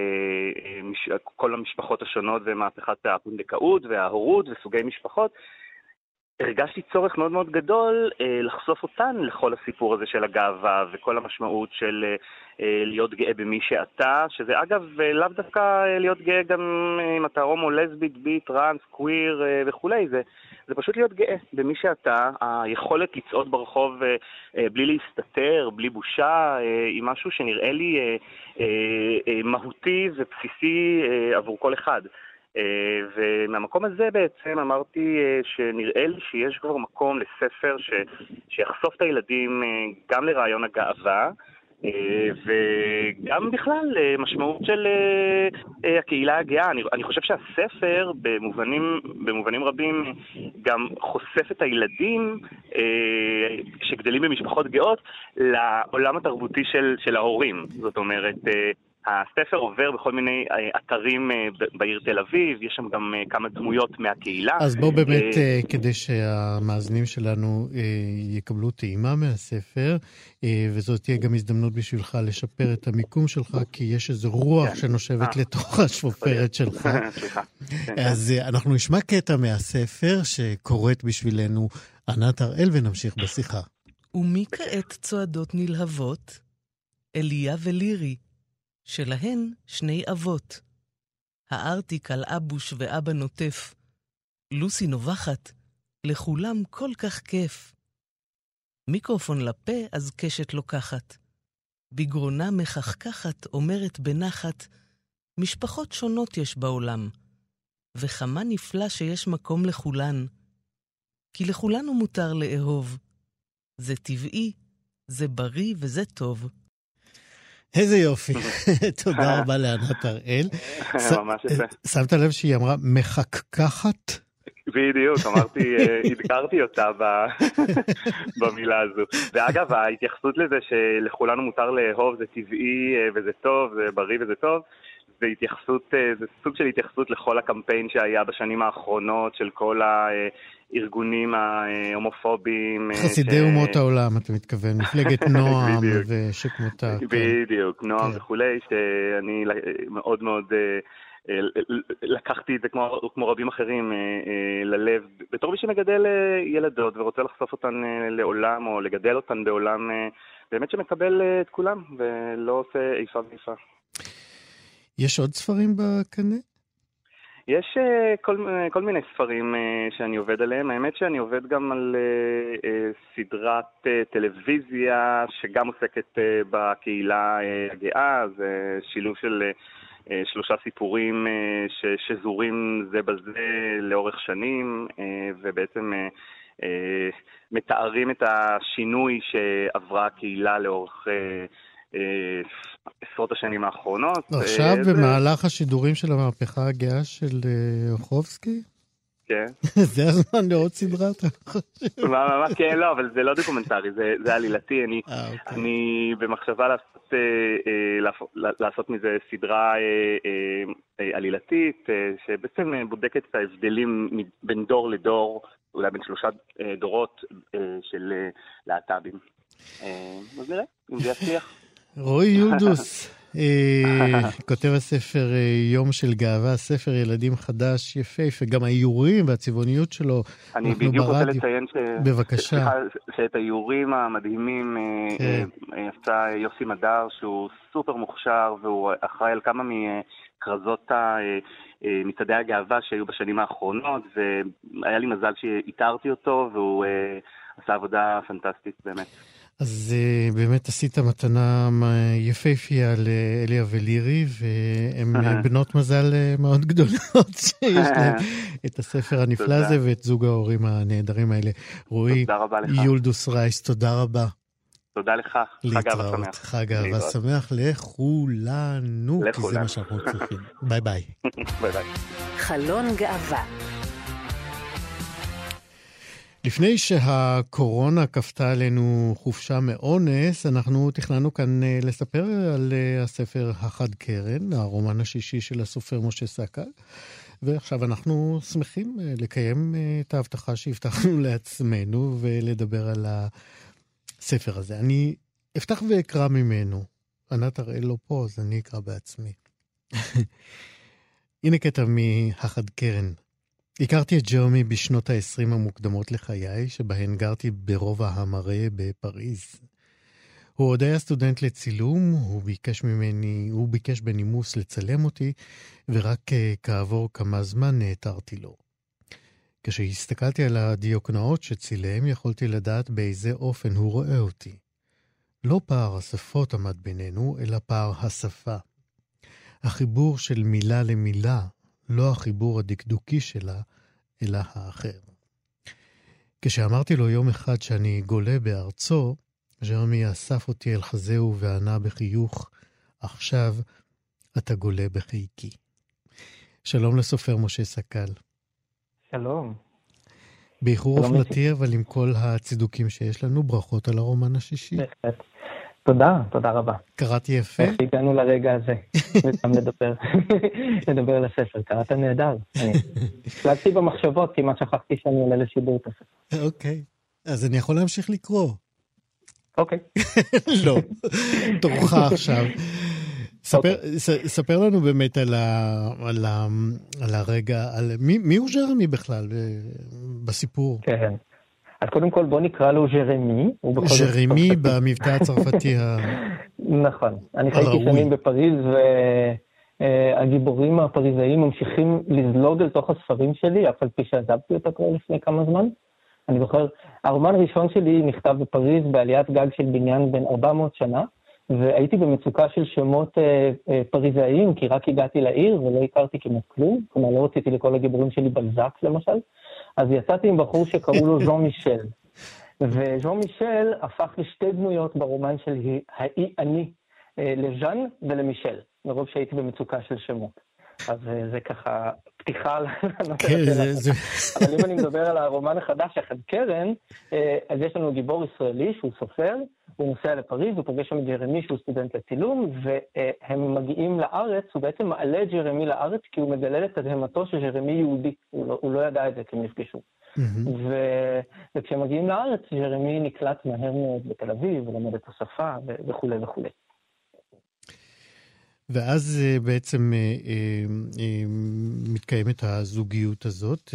כל המשפחות השונות ומהפכת הפונדקאות וההורות וסוגי משפחות, הרגשתי צורך מאוד מאוד גדול לחשוף אותן לכל הסיפור הזה של הגאווה וכל המשמעות של להיות גאה במי שאתה, שזה אגב לאו דווקא להיות גאה גם אם אתה הומו, לסבית, בי, טרנס, קוויר וכולי, זה, זה פשוט להיות גאה במי שאתה. היכולת לצעוד ברחוב בלי להסתתר, בלי בושה, היא משהו שנראה לי מהותי ובסיסי עבור כל אחד. ומהמקום הזה בעצם אמרתי שנראה לי שיש כבר מקום לספר ש... שיחשוף את הילדים גם לרעיון הגאווה, וגם בכלל משמעות של הקהילה הגאה. אני, אני חושב שהספר במובנים, במובנים רבים גם חושף את הילדים שגדלים במשפחות גאות לעולם התרבותי של, של ההורים. זאת אומרת, הספר עובר בכל מיני אתרים בעיר תל אביב, יש שם גם כמה דמויות מהקהילה. אז בוא באמת, כדי שהמאזינים שלנו יקבלו טעימה מהספר, וזאת תהיה גם הזדמנות בשבילך לשפר את המיקום שלך, כי יש איזו רוח שנושבת לתוך השפופרת שלך. אז אנחנו נשמע קטע מהספר שקוראת בשבילנו ענת הראל ונמשיך בשיחה. ומי כעת צועדות נלהבות? אליה ולירי. שלהן שני אבות. הארטיק על אבוש ואבא נוטף. לוסי נובחת, לכולם כל כך כיף. מיקרופון לפה אז קשת לוקחת. בגרונה מחככת אומרת בנחת, משפחות שונות יש בעולם, וכמה נפלא שיש מקום לכולן. כי לכולנו מותר לאהוב. זה טבעי, זה בריא וזה טוב. איזה יופי. תודה רבה לענת הראל. ממש יפה. שמת לב שהיא אמרה מחככת? בדיוק, אמרתי, הדגרתי אותה במילה הזו. ואגב, ההתייחסות לזה שלכולנו מותר לאהוב, זה טבעי וזה טוב, זה בריא וזה טוב, זה התייחסות, זה סוג של התייחסות לכל הקמפיין שהיה בשנים האחרונות של כל הארגונים ההומופוביים. חסידי אומות העולם, אתה מתכוון, מפלגת נועם ושכמותה. בדיוק, נועם וכולי, שאני מאוד מאוד לקחתי את זה כמו, כמו רבים אחרים ללב, בתור מי שמגדל ילדות ורוצה לחשוף אותן לעולם או לגדל אותן בעולם באמת שמקבל את כולם ולא עושה איפה ואיפה. יש עוד ספרים בקנה? יש כל, כל מיני ספרים שאני עובד עליהם. האמת שאני עובד גם על סדרת טלוויזיה שגם עוסקת בקהילה הגאה. זה שילוב של שלושה סיפורים ששזורים זה בזה לאורך שנים, ובעצם מתארים את השינוי שעברה הקהילה לאורך עשרות השנים האחרונות. עכשיו במהלך השידורים של המהפכה הגאה של אוחובסקי? כן. זה הזמן לעוד סדרה, אתה חושב? מה, מה, כן, לא, אבל זה לא דוקומנטרי, זה עלילתי. אני במחשבה לעשות מזה סדרה עלילתית, שבעצם בודקת את ההבדלים בין דור לדור, אולי בין שלושה דורות של להט"בים. אז נראה, אם זה יצליח. רועי יולדוס, כותב הספר יום של גאווה, ספר ילדים חדש, יפהפה, גם האיורים והצבעוניות שלו. אני בדיוק רוצה לציין בבקשה. שאת האיורים המדהימים עשה יוסי מדר, שהוא סופר מוכשר, והוא אחראי על כמה מכרזות מצעדי הגאווה שהיו בשנים האחרונות, והיה לי מזל שהתארתי אותו, והוא עשה עבודה פנטסטית באמת. אז uh, באמת עשית מתנה יפהפייה לאליה ולירי, והן בנות מזל uh, מאוד גדולות שיש להם את הספר הנפלא הזה ואת זוג ההורים הנהדרים האלה. רועי יולדוס רייס, תודה רבה. תודה לך, חג אהבה שמח. חג אהבה שמח לכולנו, כי זה מה שאנחנו צריכים. ביי ביי. ביי ביי. חלון גאווה. לפני שהקורונה כפתה עלינו חופשה מאונס, אנחנו תכננו כאן לספר על הספר החד קרן, הרומן השישי של הסופר משה סקל, ועכשיו אנחנו שמחים לקיים את ההבטחה שהבטחנו לעצמנו ולדבר על הספר הזה. אני אפתח ואקרא ממנו. ענת הראל לא פה, אז אני אקרא בעצמי. הנה קטע מהחד קרן. הכרתי את ג'רמי בשנות ה-עשרים המוקדמות לחיי, שבהן גרתי ברובע המראה בפריז. הוא עוד היה סטודנט לצילום, הוא ביקש ממני, הוא ביקש בנימוס לצלם אותי, ורק כעבור כמה זמן נעתרתי לו. כשהסתכלתי על הדיוקנאות שצילם, יכולתי לדעת באיזה אופן הוא רואה אותי. לא פער השפות עמד בינינו, אלא פער השפה. החיבור של מילה למילה, לא החיבור הדקדוקי שלה, אלא האחר. כשאמרתי לו יום אחד שאני גולה בארצו, ג'רמי אסף אותי אל חזהו וענה בחיוך, עכשיו אתה גולה בחיקי. שלום לסופר משה סקל. שלום. באיחור אופנתי, אבל עם כל הצידוקים שיש לנו, ברכות על הרומן השישי. בהחלט. תודה, תודה רבה. קראתי יפה. איך הגענו לרגע הזה, וגם לדבר, לדבר על הספר. קראת נהדר. הקלטתי במחשבות, כמעט שכחתי שאני עולה לשידור את הספר. אוקיי, אז אני יכול להמשיך לקרוא. אוקיי. לא, תורך עכשיו. ספר, ס, ספר לנו באמת על, ה, על, ה, על הרגע, על, מי, מי הוא ג'רמי בכלל בסיפור? כן. אז קודם כל בוא נקרא לו ז'רמי. ז'רמי במבטא הצרפתי ה... נכון. אני חייתי שנים בפריז, והגיבורים הפריזאיים ממשיכים לזלוג אל תוך הספרים שלי, אף על פי שעזבתי אותה כבר לפני כמה זמן. אני זוכר, הרומן הראשון שלי נכתב בפריז בעליית גג של בניין בין ארבע מאות שנה, והייתי במצוקה של שמות אה, אה, פריזאיים, כי רק הגעתי לעיר ולא הכרתי כמעט כלום, כלומר לא רציתי לכל הגיבורים שלי בלזק למשל, אז יצאתי עם בחור שקראו לו ז'אן מישל, וז'אן מישל הפך לשתי דמויות ברומן של האי אני, אה, לז'אן ולמישל, מרוב שהייתי במצוקה של שמות. אז זה ככה פתיחה על הנושא הזה. אבל אם אני מדבר על הרומן החדש, החד קרן, אז יש לנו גיבור ישראלי שהוא סופר, הוא נוסע לפריז, הוא פוגש שם את ג'רמי שהוא סטודנט לצילום, והם מגיעים לארץ, הוא בעצם מעלה את ג'רמי לארץ, כי הוא מגלה לתדהמתו שג'רמי יהודי, הוא לא, הוא לא ידע את זה כי הם נפגשו. ו... וכשהם מגיעים לארץ, ג'רמי נקלט מהר מאוד בתל אביב, ולמד את השפה וכו' וכו'. ואז בעצם מתקיימת הזוגיות הזאת,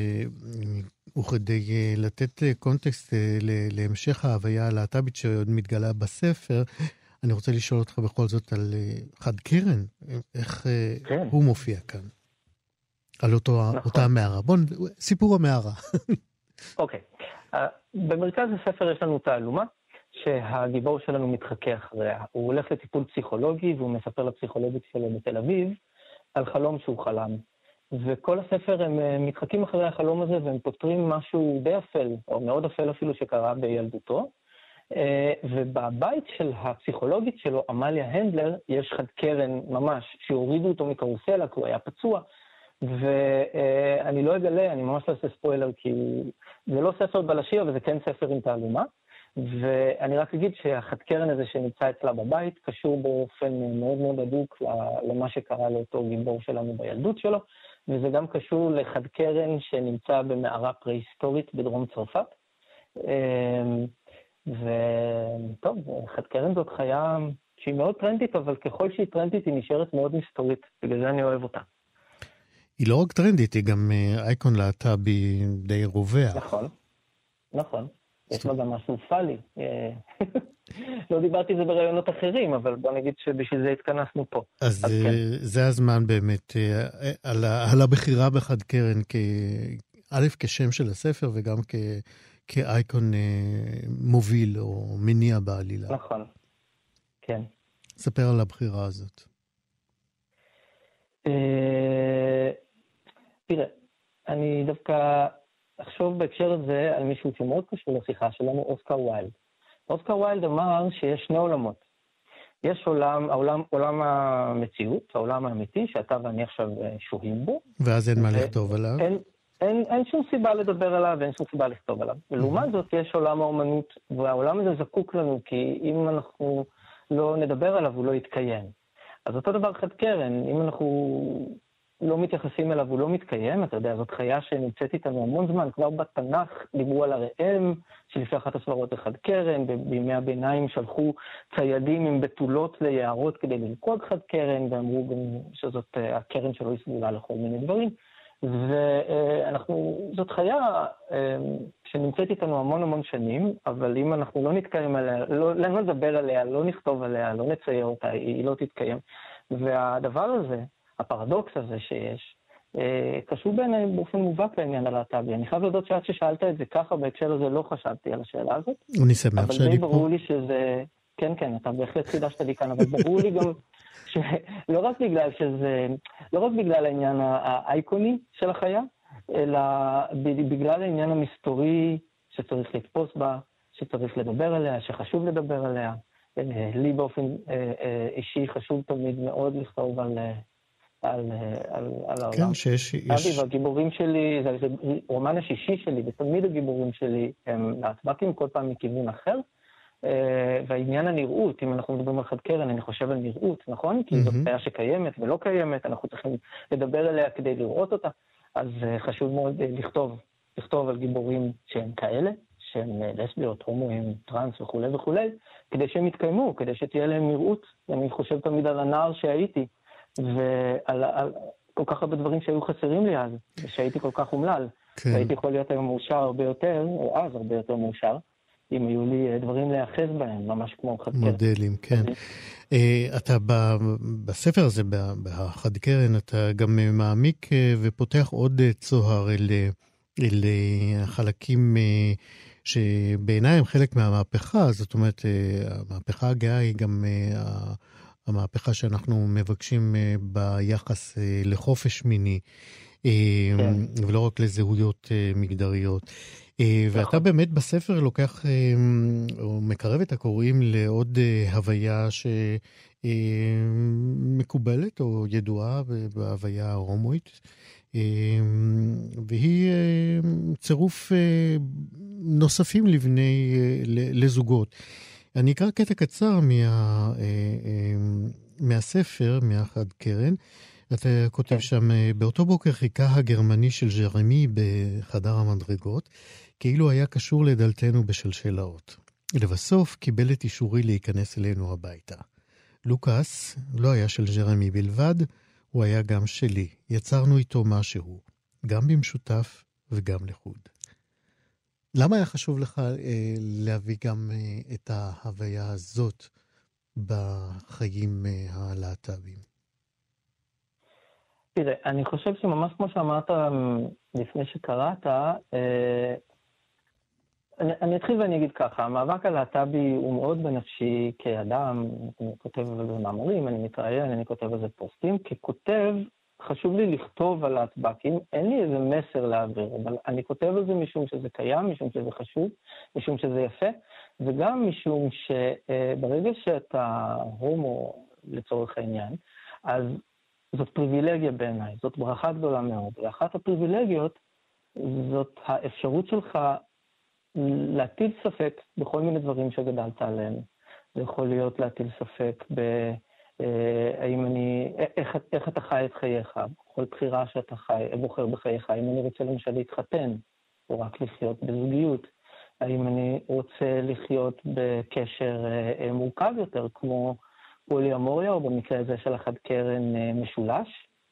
וכדי לתת קונטקסט להמשך ההוויה הלהט"בית שעוד מתגלה בספר, אני רוצה לשאול אותך בכל זאת על חד קרן, איך הוא מופיע כאן, על אותה המערה. בוא, סיפור המערה. אוקיי, במרכז הספר יש לנו תעלומה, שהגיבור שלנו מתחכה אחריה. הוא הולך לטיפול פסיכולוגי, והוא מספר לפסיכולוגית שלו בתל אביב, על חלום שהוא חלם. וכל הספר הם מתחקים אחרי החלום הזה, והם פותרים משהו די אפל, או מאוד אפל אפילו שקרה בילדותו. ובבית של הפסיכולוגית שלו, אמליה הנדלר, יש חד קרן ממש, שהורידו אותו מקרוסלה, כי הוא היה פצוע. ואני לא אגלה, אני ממש לא אעשה ספוילר, כי זה לא ספר בלשי, אבל זה כן ספר עם תעלומה. ואני רק אגיד שהחד קרן הזה שנמצא אצלה בבית קשור באופן מאוד מאוד הדוק למה שקרה לאותו גיבור שלנו בילדות שלו, וזה גם קשור לחד קרן שנמצא במערה פרה-היסטורית בדרום צרפת. וטוב, חד קרן זאת חיה שהיא מאוד טרנדית, אבל ככל שהיא טרנדית היא נשארת מאוד מסתורית, בגלל זה אני אוהב אותה. היא לא רק טרנדית, היא גם אייקון להט"בי די רווח. נכון, נכון. יש לה גם משהו פאלי. לא דיברתי זה ברעיונות אחרים, אבל בוא נגיד שבשביל זה התכנסנו פה. אז זה הזמן באמת, על הבחירה בחד קרן, א' כשם של הספר, וגם כאייקון מוביל או מניע בעלילה. נכון, כן. ספר על הבחירה הזאת. תראה, אני דווקא... לחשוב בהקשר הזה על מישהו שמאוד קשור לשיחה שלנו, אוסקר ויילד. אוסקר ויילד אמר שיש שני עולמות. יש עולם, העולם, עולם המציאות, העולם האמיתי, שאתה ואני עכשיו שוהים בו. ואז אין מה לכתוב עליו. אין, אין, אין שום סיבה לדבר עליו ואין שום סיבה לכתוב עליו. ולעומת זאת יש עולם האומנות, והעולם הזה זקוק לנו, כי אם אנחנו לא נדבר עליו, הוא לא יתקיים. אז אותו דבר חד קרן, אם אנחנו... לא מתייחסים אליו, הוא לא מתקיים, אתה יודע, זאת חיה שנמצאת איתנו המון זמן, כבר בתנ"ך דיברו על הראם, שלפי אחת הסברות אחד קרן, בימי הביניים שלחו ציידים עם בתולות ליערות כדי ללכוד חד קרן, ואמרו גם שזאת הקרן שלו היא סגולה לכל מיני דברים, ואנחנו, זאת חיה שנמצאת איתנו המון המון שנים, אבל אם אנחנו לא נתקיים עליה, לא, לא נדבר עליה, לא נכתוב עליה, לא נצייר אותה, היא לא תתקיים. והדבר הזה, הפרדוקס הזה שיש, קשור בעיניי באופן מובהק לעניין הלהט"בי. אני חייב לדעת שעד ששאלת את זה ככה, בהקשר הזה לא חשבתי על השאלה הזאת. אני שמח שאני פה. אבל די ברור לי שזה... כן, כן, אתה בהחלט חידשת לי כאן, אבל ברור לי גם שלא רק בגלל שזה... לא רק בגלל העניין האייקוני של החיה, אלא בגלל העניין המסתורי שצריך לתפוס בה, שצריך לדבר עליה, שחשוב לדבר עליה. לי באופן אישי חשוב תמיד מאוד לכתוב על... על, על, על העולם. כן, שיש... יש... והגיבורים שלי, זה, זה רומן השישי שלי, ותמיד הגיבורים שלי הם להטבקים כל פעם מכיוון אחר, והעניין הנראות, אם אנחנו מדברים על חד קרן, אני חושב על נראות, נכון? כי זאת בעיה שקיימת ולא קיימת, אנחנו צריכים לדבר עליה כדי לראות אותה, אז חשוב מאוד לכתוב, לכתוב על גיבורים שהם כאלה, שהם לסביות, הומואים, טרנס וכו' וכו', כדי שהם יתקיימו, כדי שתהיה להם נראות. אני חושב תמיד על הנער שהייתי, ועל על, כל כך הרבה דברים שהיו חסרים לי אז, ושהייתי כל כך אומלל. כן. והייתי יכול להיות היום מאושר הרבה יותר, או אז הרבה יותר מאושר, אם היו לי דברים להיאחז בהם, ממש כמו חד קרן. מודלים, כן. אתה בספר הזה, בחד קרן, אתה גם מעמיק ופותח עוד צוהר אל החלקים שבעיניי הם חלק מהמהפכה. זאת אומרת, המהפכה הגאה היא גם המהפכה שאנחנו מבקשים ביחס לחופש מיני, ולא רק לזהויות מגדריות. ואתה באמת בספר לוקח, או מקרב את הקוראים לעוד הוויה שמקובלת או ידועה בהוויה ההומואית, והיא צירוף נוספים לבני, לזוגות. אני אקרא קטע קצר מה, מהספר, מהחד קרן. אתה כותב שם, באותו בוקר חיכה הגרמני של ג'רמי בחדר המדרגות, כאילו היה קשור לדלתנו בשלשלאות. לבסוף קיבל את אישורי להיכנס אלינו הביתה. לוקאס לא היה של ג'רמי בלבד, הוא היה גם שלי. יצרנו איתו משהו, גם במשותף וגם לחוד. למה היה חשוב לך אה, להביא גם אה, את ההוויה הזאת בחיים אה, הלהט"בים? תראה, אני חושב שממש כמו שאמרת לפני שקראת, אה, אני, אני אתחיל ואני אגיד ככה, המאבק הלהט"בי הוא מאוד בנפשי כאדם, אני כותב על זה מאמרים, אני מתראיין, אני כותב על זה פוסטים, ככותב חשוב לי לכתוב על להטב"קים, אין לי איזה מסר להעביר, אבל אני כותב על זה משום שזה קיים, משום שזה חשוב, משום שזה יפה, וגם משום שברגע שאתה הומו לצורך העניין, אז זאת פריבילגיה בעיניי, זאת ברכה גדולה מאוד. ואחת הפריבילגיות זאת האפשרות שלך להטיל ספק בכל מיני דברים שגדלת עליהם. זה יכול להיות להטיל ספק ב... האם אני, איך, איך אתה חי את חייך, בכל בחירה שאתה חי, בוחר בחייך, האם אני רוצה למשל להתחתן, או רק לחיות בזוגיות, האם אני רוצה לחיות בקשר מורכב יותר, כמו פוליאמוריה, או במקרה הזה של החד קרן משולש.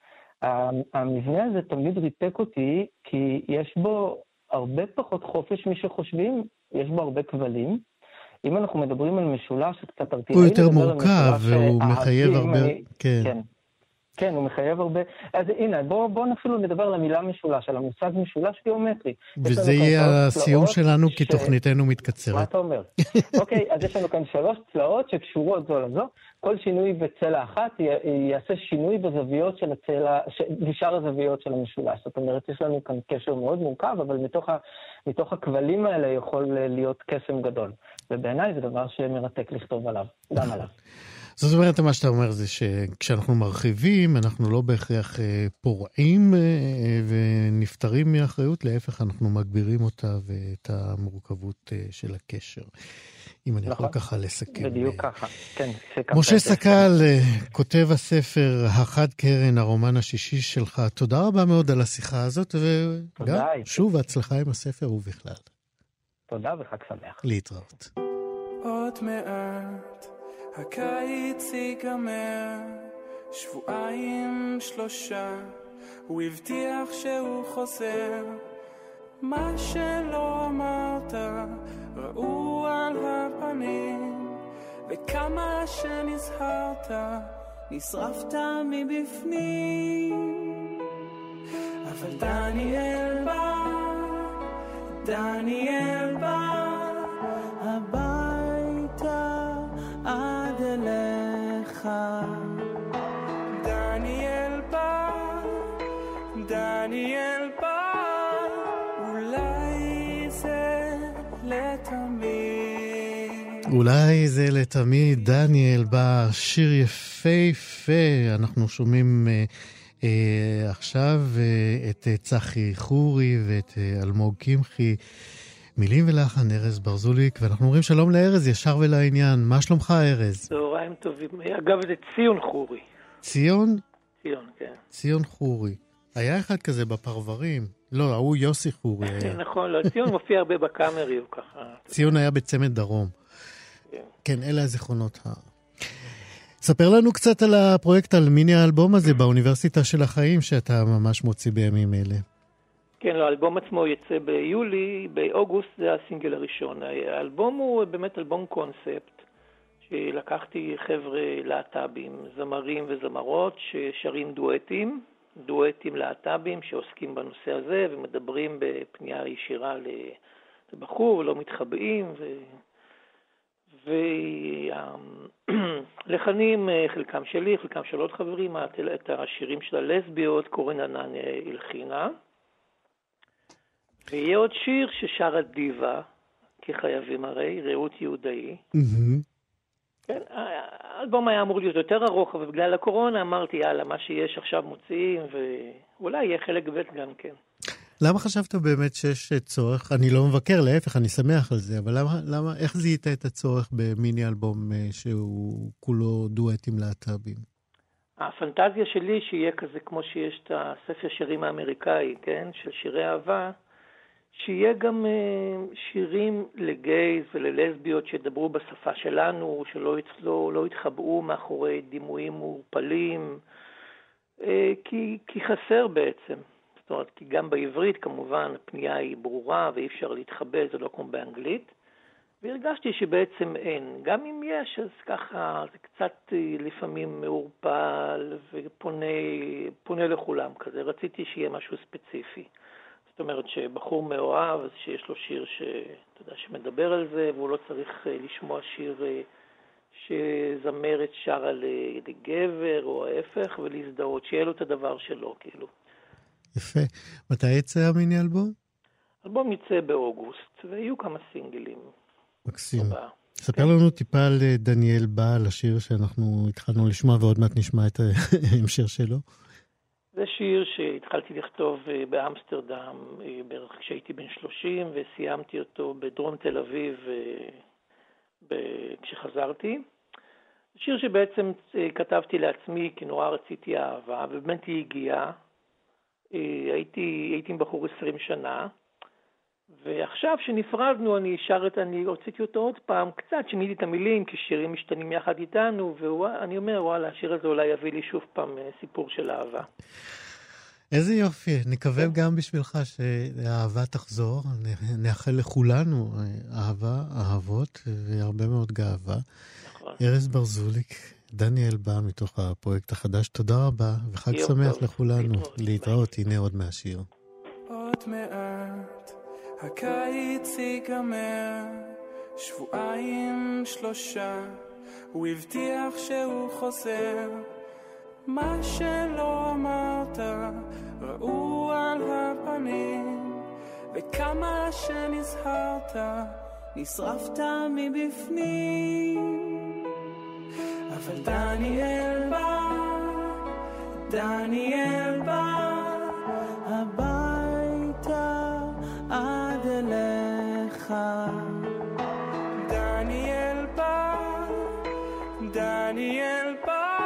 המבנה הזה תמיד ריתק אותי, כי יש בו הרבה פחות חופש משחושבים, יש בו הרבה כבלים, אם אנחנו מדברים על משולש, קצת ארטילאי, הוא יותר מורכב, והוא מחייב הרבה... אני... כן. כן. כן, הוא מחייב הרבה... אז הנה, בואו בוא אפילו נדבר על המילה משולש, על המושג משולש גיאומטרי. וזה יהיה הסיום שלנו, כי ש... תוכניתנו מתקצרת. מה אתה אומר? אוקיי, אז יש לנו כאן שלוש צלעות שקשורות זו לזו. כל שינוי בצלע אחת יעשה שינוי בזוויות של הצלע, בשאר הזוויות של המשולש. זאת אומרת, יש לנו כאן קשר מאוד מורכב, אבל מתוך, ה... מתוך הכבלים האלה יכול להיות קסם גדול. ובעיניי זה דבר שמרתק לכתוב עליו, גם עליו. זאת אומרת, מה שאתה אומר זה שכשאנחנו מרחיבים, אנחנו לא בהכרח פורעים ונפטרים מאחריות, להפך אנחנו מגבירים אותה ואת המורכבות של הקשר. אם אני יכול ככה לסכם. בדיוק ככה, כן. משה סקל, כותב הספר החד קרן, הרומן השישי שלך, תודה רבה מאוד על השיחה הזאת, וגם שוב הצלחה עם הספר ובכלל. תודה וחג שמח. להתראות. עוד מעט הקיץ ייגמר, שבועיים שלושה, הוא הבטיח שהוא חוזר. מה שלא אמרת ראו על הפנים, וכמה שנזהרת נשרפת מבפנים. אבל דניאל בא, דניאל בא הביתה עד אליך. דניאל בא, דניאל בא, אולי זה לתמיד. אולי זה לתמיד, דניאל בא, שיר יפהפה. אנחנו שומעים אה, אה, עכשיו אה, את צחי חורי ואת אה, אלמוג קמחי. מילים ולחן, ארז ברזוליק, ואנחנו אומרים שלום לארז, ישר ולעניין. מה שלומך, ארז? צהריים טובים. אגב, זה ציון חורי. ציון? ציון, כן. ציון חורי. היה אחד כזה בפרברים. לא, הוא יוסי חורי היה. נכון, לא. ציון מופיע הרבה בקאמרי, הוא ככה. ציון היה בצמד דרום. כן, אלה הזיכרונות. ספר לנו קצת על הפרויקט, על מיני האלבום הזה באוניברסיטה של החיים, שאתה ממש מוציא בימים אלה. כן, לא, האלבום עצמו יצא ביולי, באוגוסט זה הסינגל הראשון. האלבום הוא באמת אלבום קונספט, שלקחתי חבר'ה להט"בים, זמרים וזמרות ששרים דואטים, דואטים להט"בים שעוסקים בנושא הזה ומדברים בפנייה ישירה לבחור, לא מתחבאים, ו... ולחנים חלקם שלי, חלקם של עוד חברים, את השירים של הלסביות קורן ענן הלחינה. ויהיה עוד שיר ששר הדיבה, כי חייבים הרי, רעות יהודאי. כן, האלבום היה אמור להיות יותר ארוך, אבל בגלל הקורונה אמרתי, יאללה, מה שיש עכשיו מוציאים, ואולי יהיה חלק ב' גם כן. למה חשבת באמת שיש צורך? אני לא מבקר, להפך, אני שמח על זה, אבל למה, למה, איך זיהית את הצורך במיני אלבום שהוא כולו דואטים להט"בים? הפנטזיה שלי שיהיה כזה כמו שיש את הספר שירים האמריקאי, כן? של שירי אהבה, שיהיה גם שירים לגייז וללסביות שידברו בשפה שלנו, שלא לא, לא יתחבאו מאחורי דימויים מעורפלים, כי, כי חסר בעצם. זאת אומרת, כי גם בעברית כמובן הפנייה היא ברורה ואי אפשר להתחבא, זה לא כמו באנגלית. והרגשתי שבעצם אין. גם אם יש, אז ככה זה קצת לפעמים מעורפל ופונה לכולם כזה. רציתי שיהיה משהו ספציפי. זאת אומרת שבחור מאוהב, אז שיש לו שיר ש, אתה יודע, שמדבר על זה, והוא לא צריך לשמוע שיר שזמרת שרה לגבר או ההפך, ולהזדהות, שיהיה לו את הדבר שלו, כאילו. יפה. מתי יצא המיני אלבום? אלבום יצא באוגוסט, ויהיו כמה סינגלים. מקסים. ספר לנו טיפה על דניאל בא, לשיר שאנחנו התחלנו לשמוע, ועוד מעט נשמע את ההמשך שלו. זה שיר שהתחלתי לכתוב באמסטרדם, בערך כשהייתי בן שלושים, וסיימתי אותו בדרום תל אביב כשחזרתי. שיר שבעצם כתבתי לעצמי, כי נורא רציתי אהבה, ובאמת היא הגיעה. הייתי, הייתי עם בחור עשרים שנה, ועכשיו שנפרדנו, אני שרת, אני הוצאתי אותו עוד פעם, קצת שיניתי את המילים, כי שירים משתנים יחד איתנו, ואני אומר, וואלה, השיר הזה אולי יביא לי שוב פעם סיפור של אהבה. איזה יופי, נקווה גם בשבילך שהאהבה תחזור, נאחל לכולנו אהבה, אהבות, והרבה מאוד גאווה. נכון. ארז ברזוליק, דניאל בא מתוך הפרויקט החדש, תודה רבה, וחג שמח לכולנו. להתראות, הנה עוד מהשיר. עוד מעט הקיץ ייגמר, שבועיים שלושה, הוא הבטיח שהוא חוזר. מה שלא אמרת ראו על הפנים, וכמה שנזהרת נשרפת מבפנים. אבל דניאל בא, דניאל בא הביתה עד אליך. דניאל בא, דניאל בא,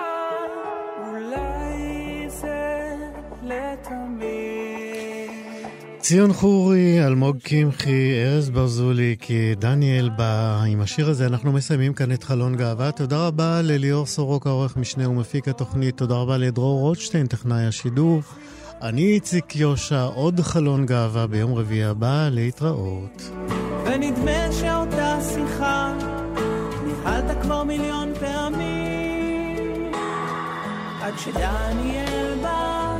אולי זה לתמיד. ציון חורי, אלמוג קמחי, ארז ברזוליק, דניאל בא. עם השיר הזה אנחנו מסיימים כאן את חלון גאווה. תודה רבה לליאור סורוק, העורך משנה ומפיק התוכנית. תודה רבה לדרור רוטשטיין, טכנאי השידור. אני איציק יושע, עוד חלון גאווה ביום רביעי הבא, להתראות. ונדמה שאותה שיחה ניהלת כבר מיליון פעמים, עד שדניאל בא,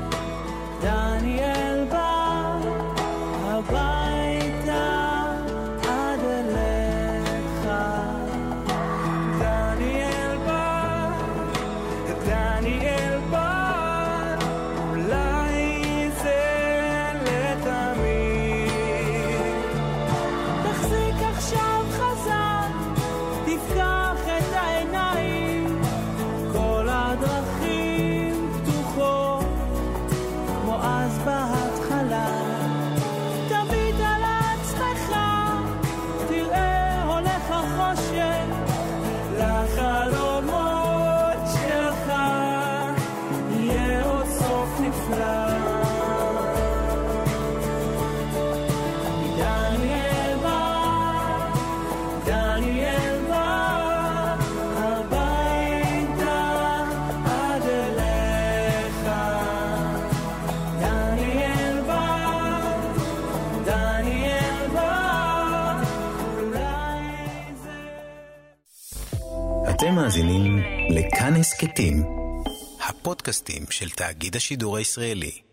דניאל בא הביתה עד אליך. דניאל בא, דניאל בא, אולי זה לתמיד. תחזיק עכשיו חזק, תפתח את העיניים, כל הדרכים פתוחים. אתם מאזינים לכאן הסכתים, הפודקאסטים של תאגיד השידור הישראלי.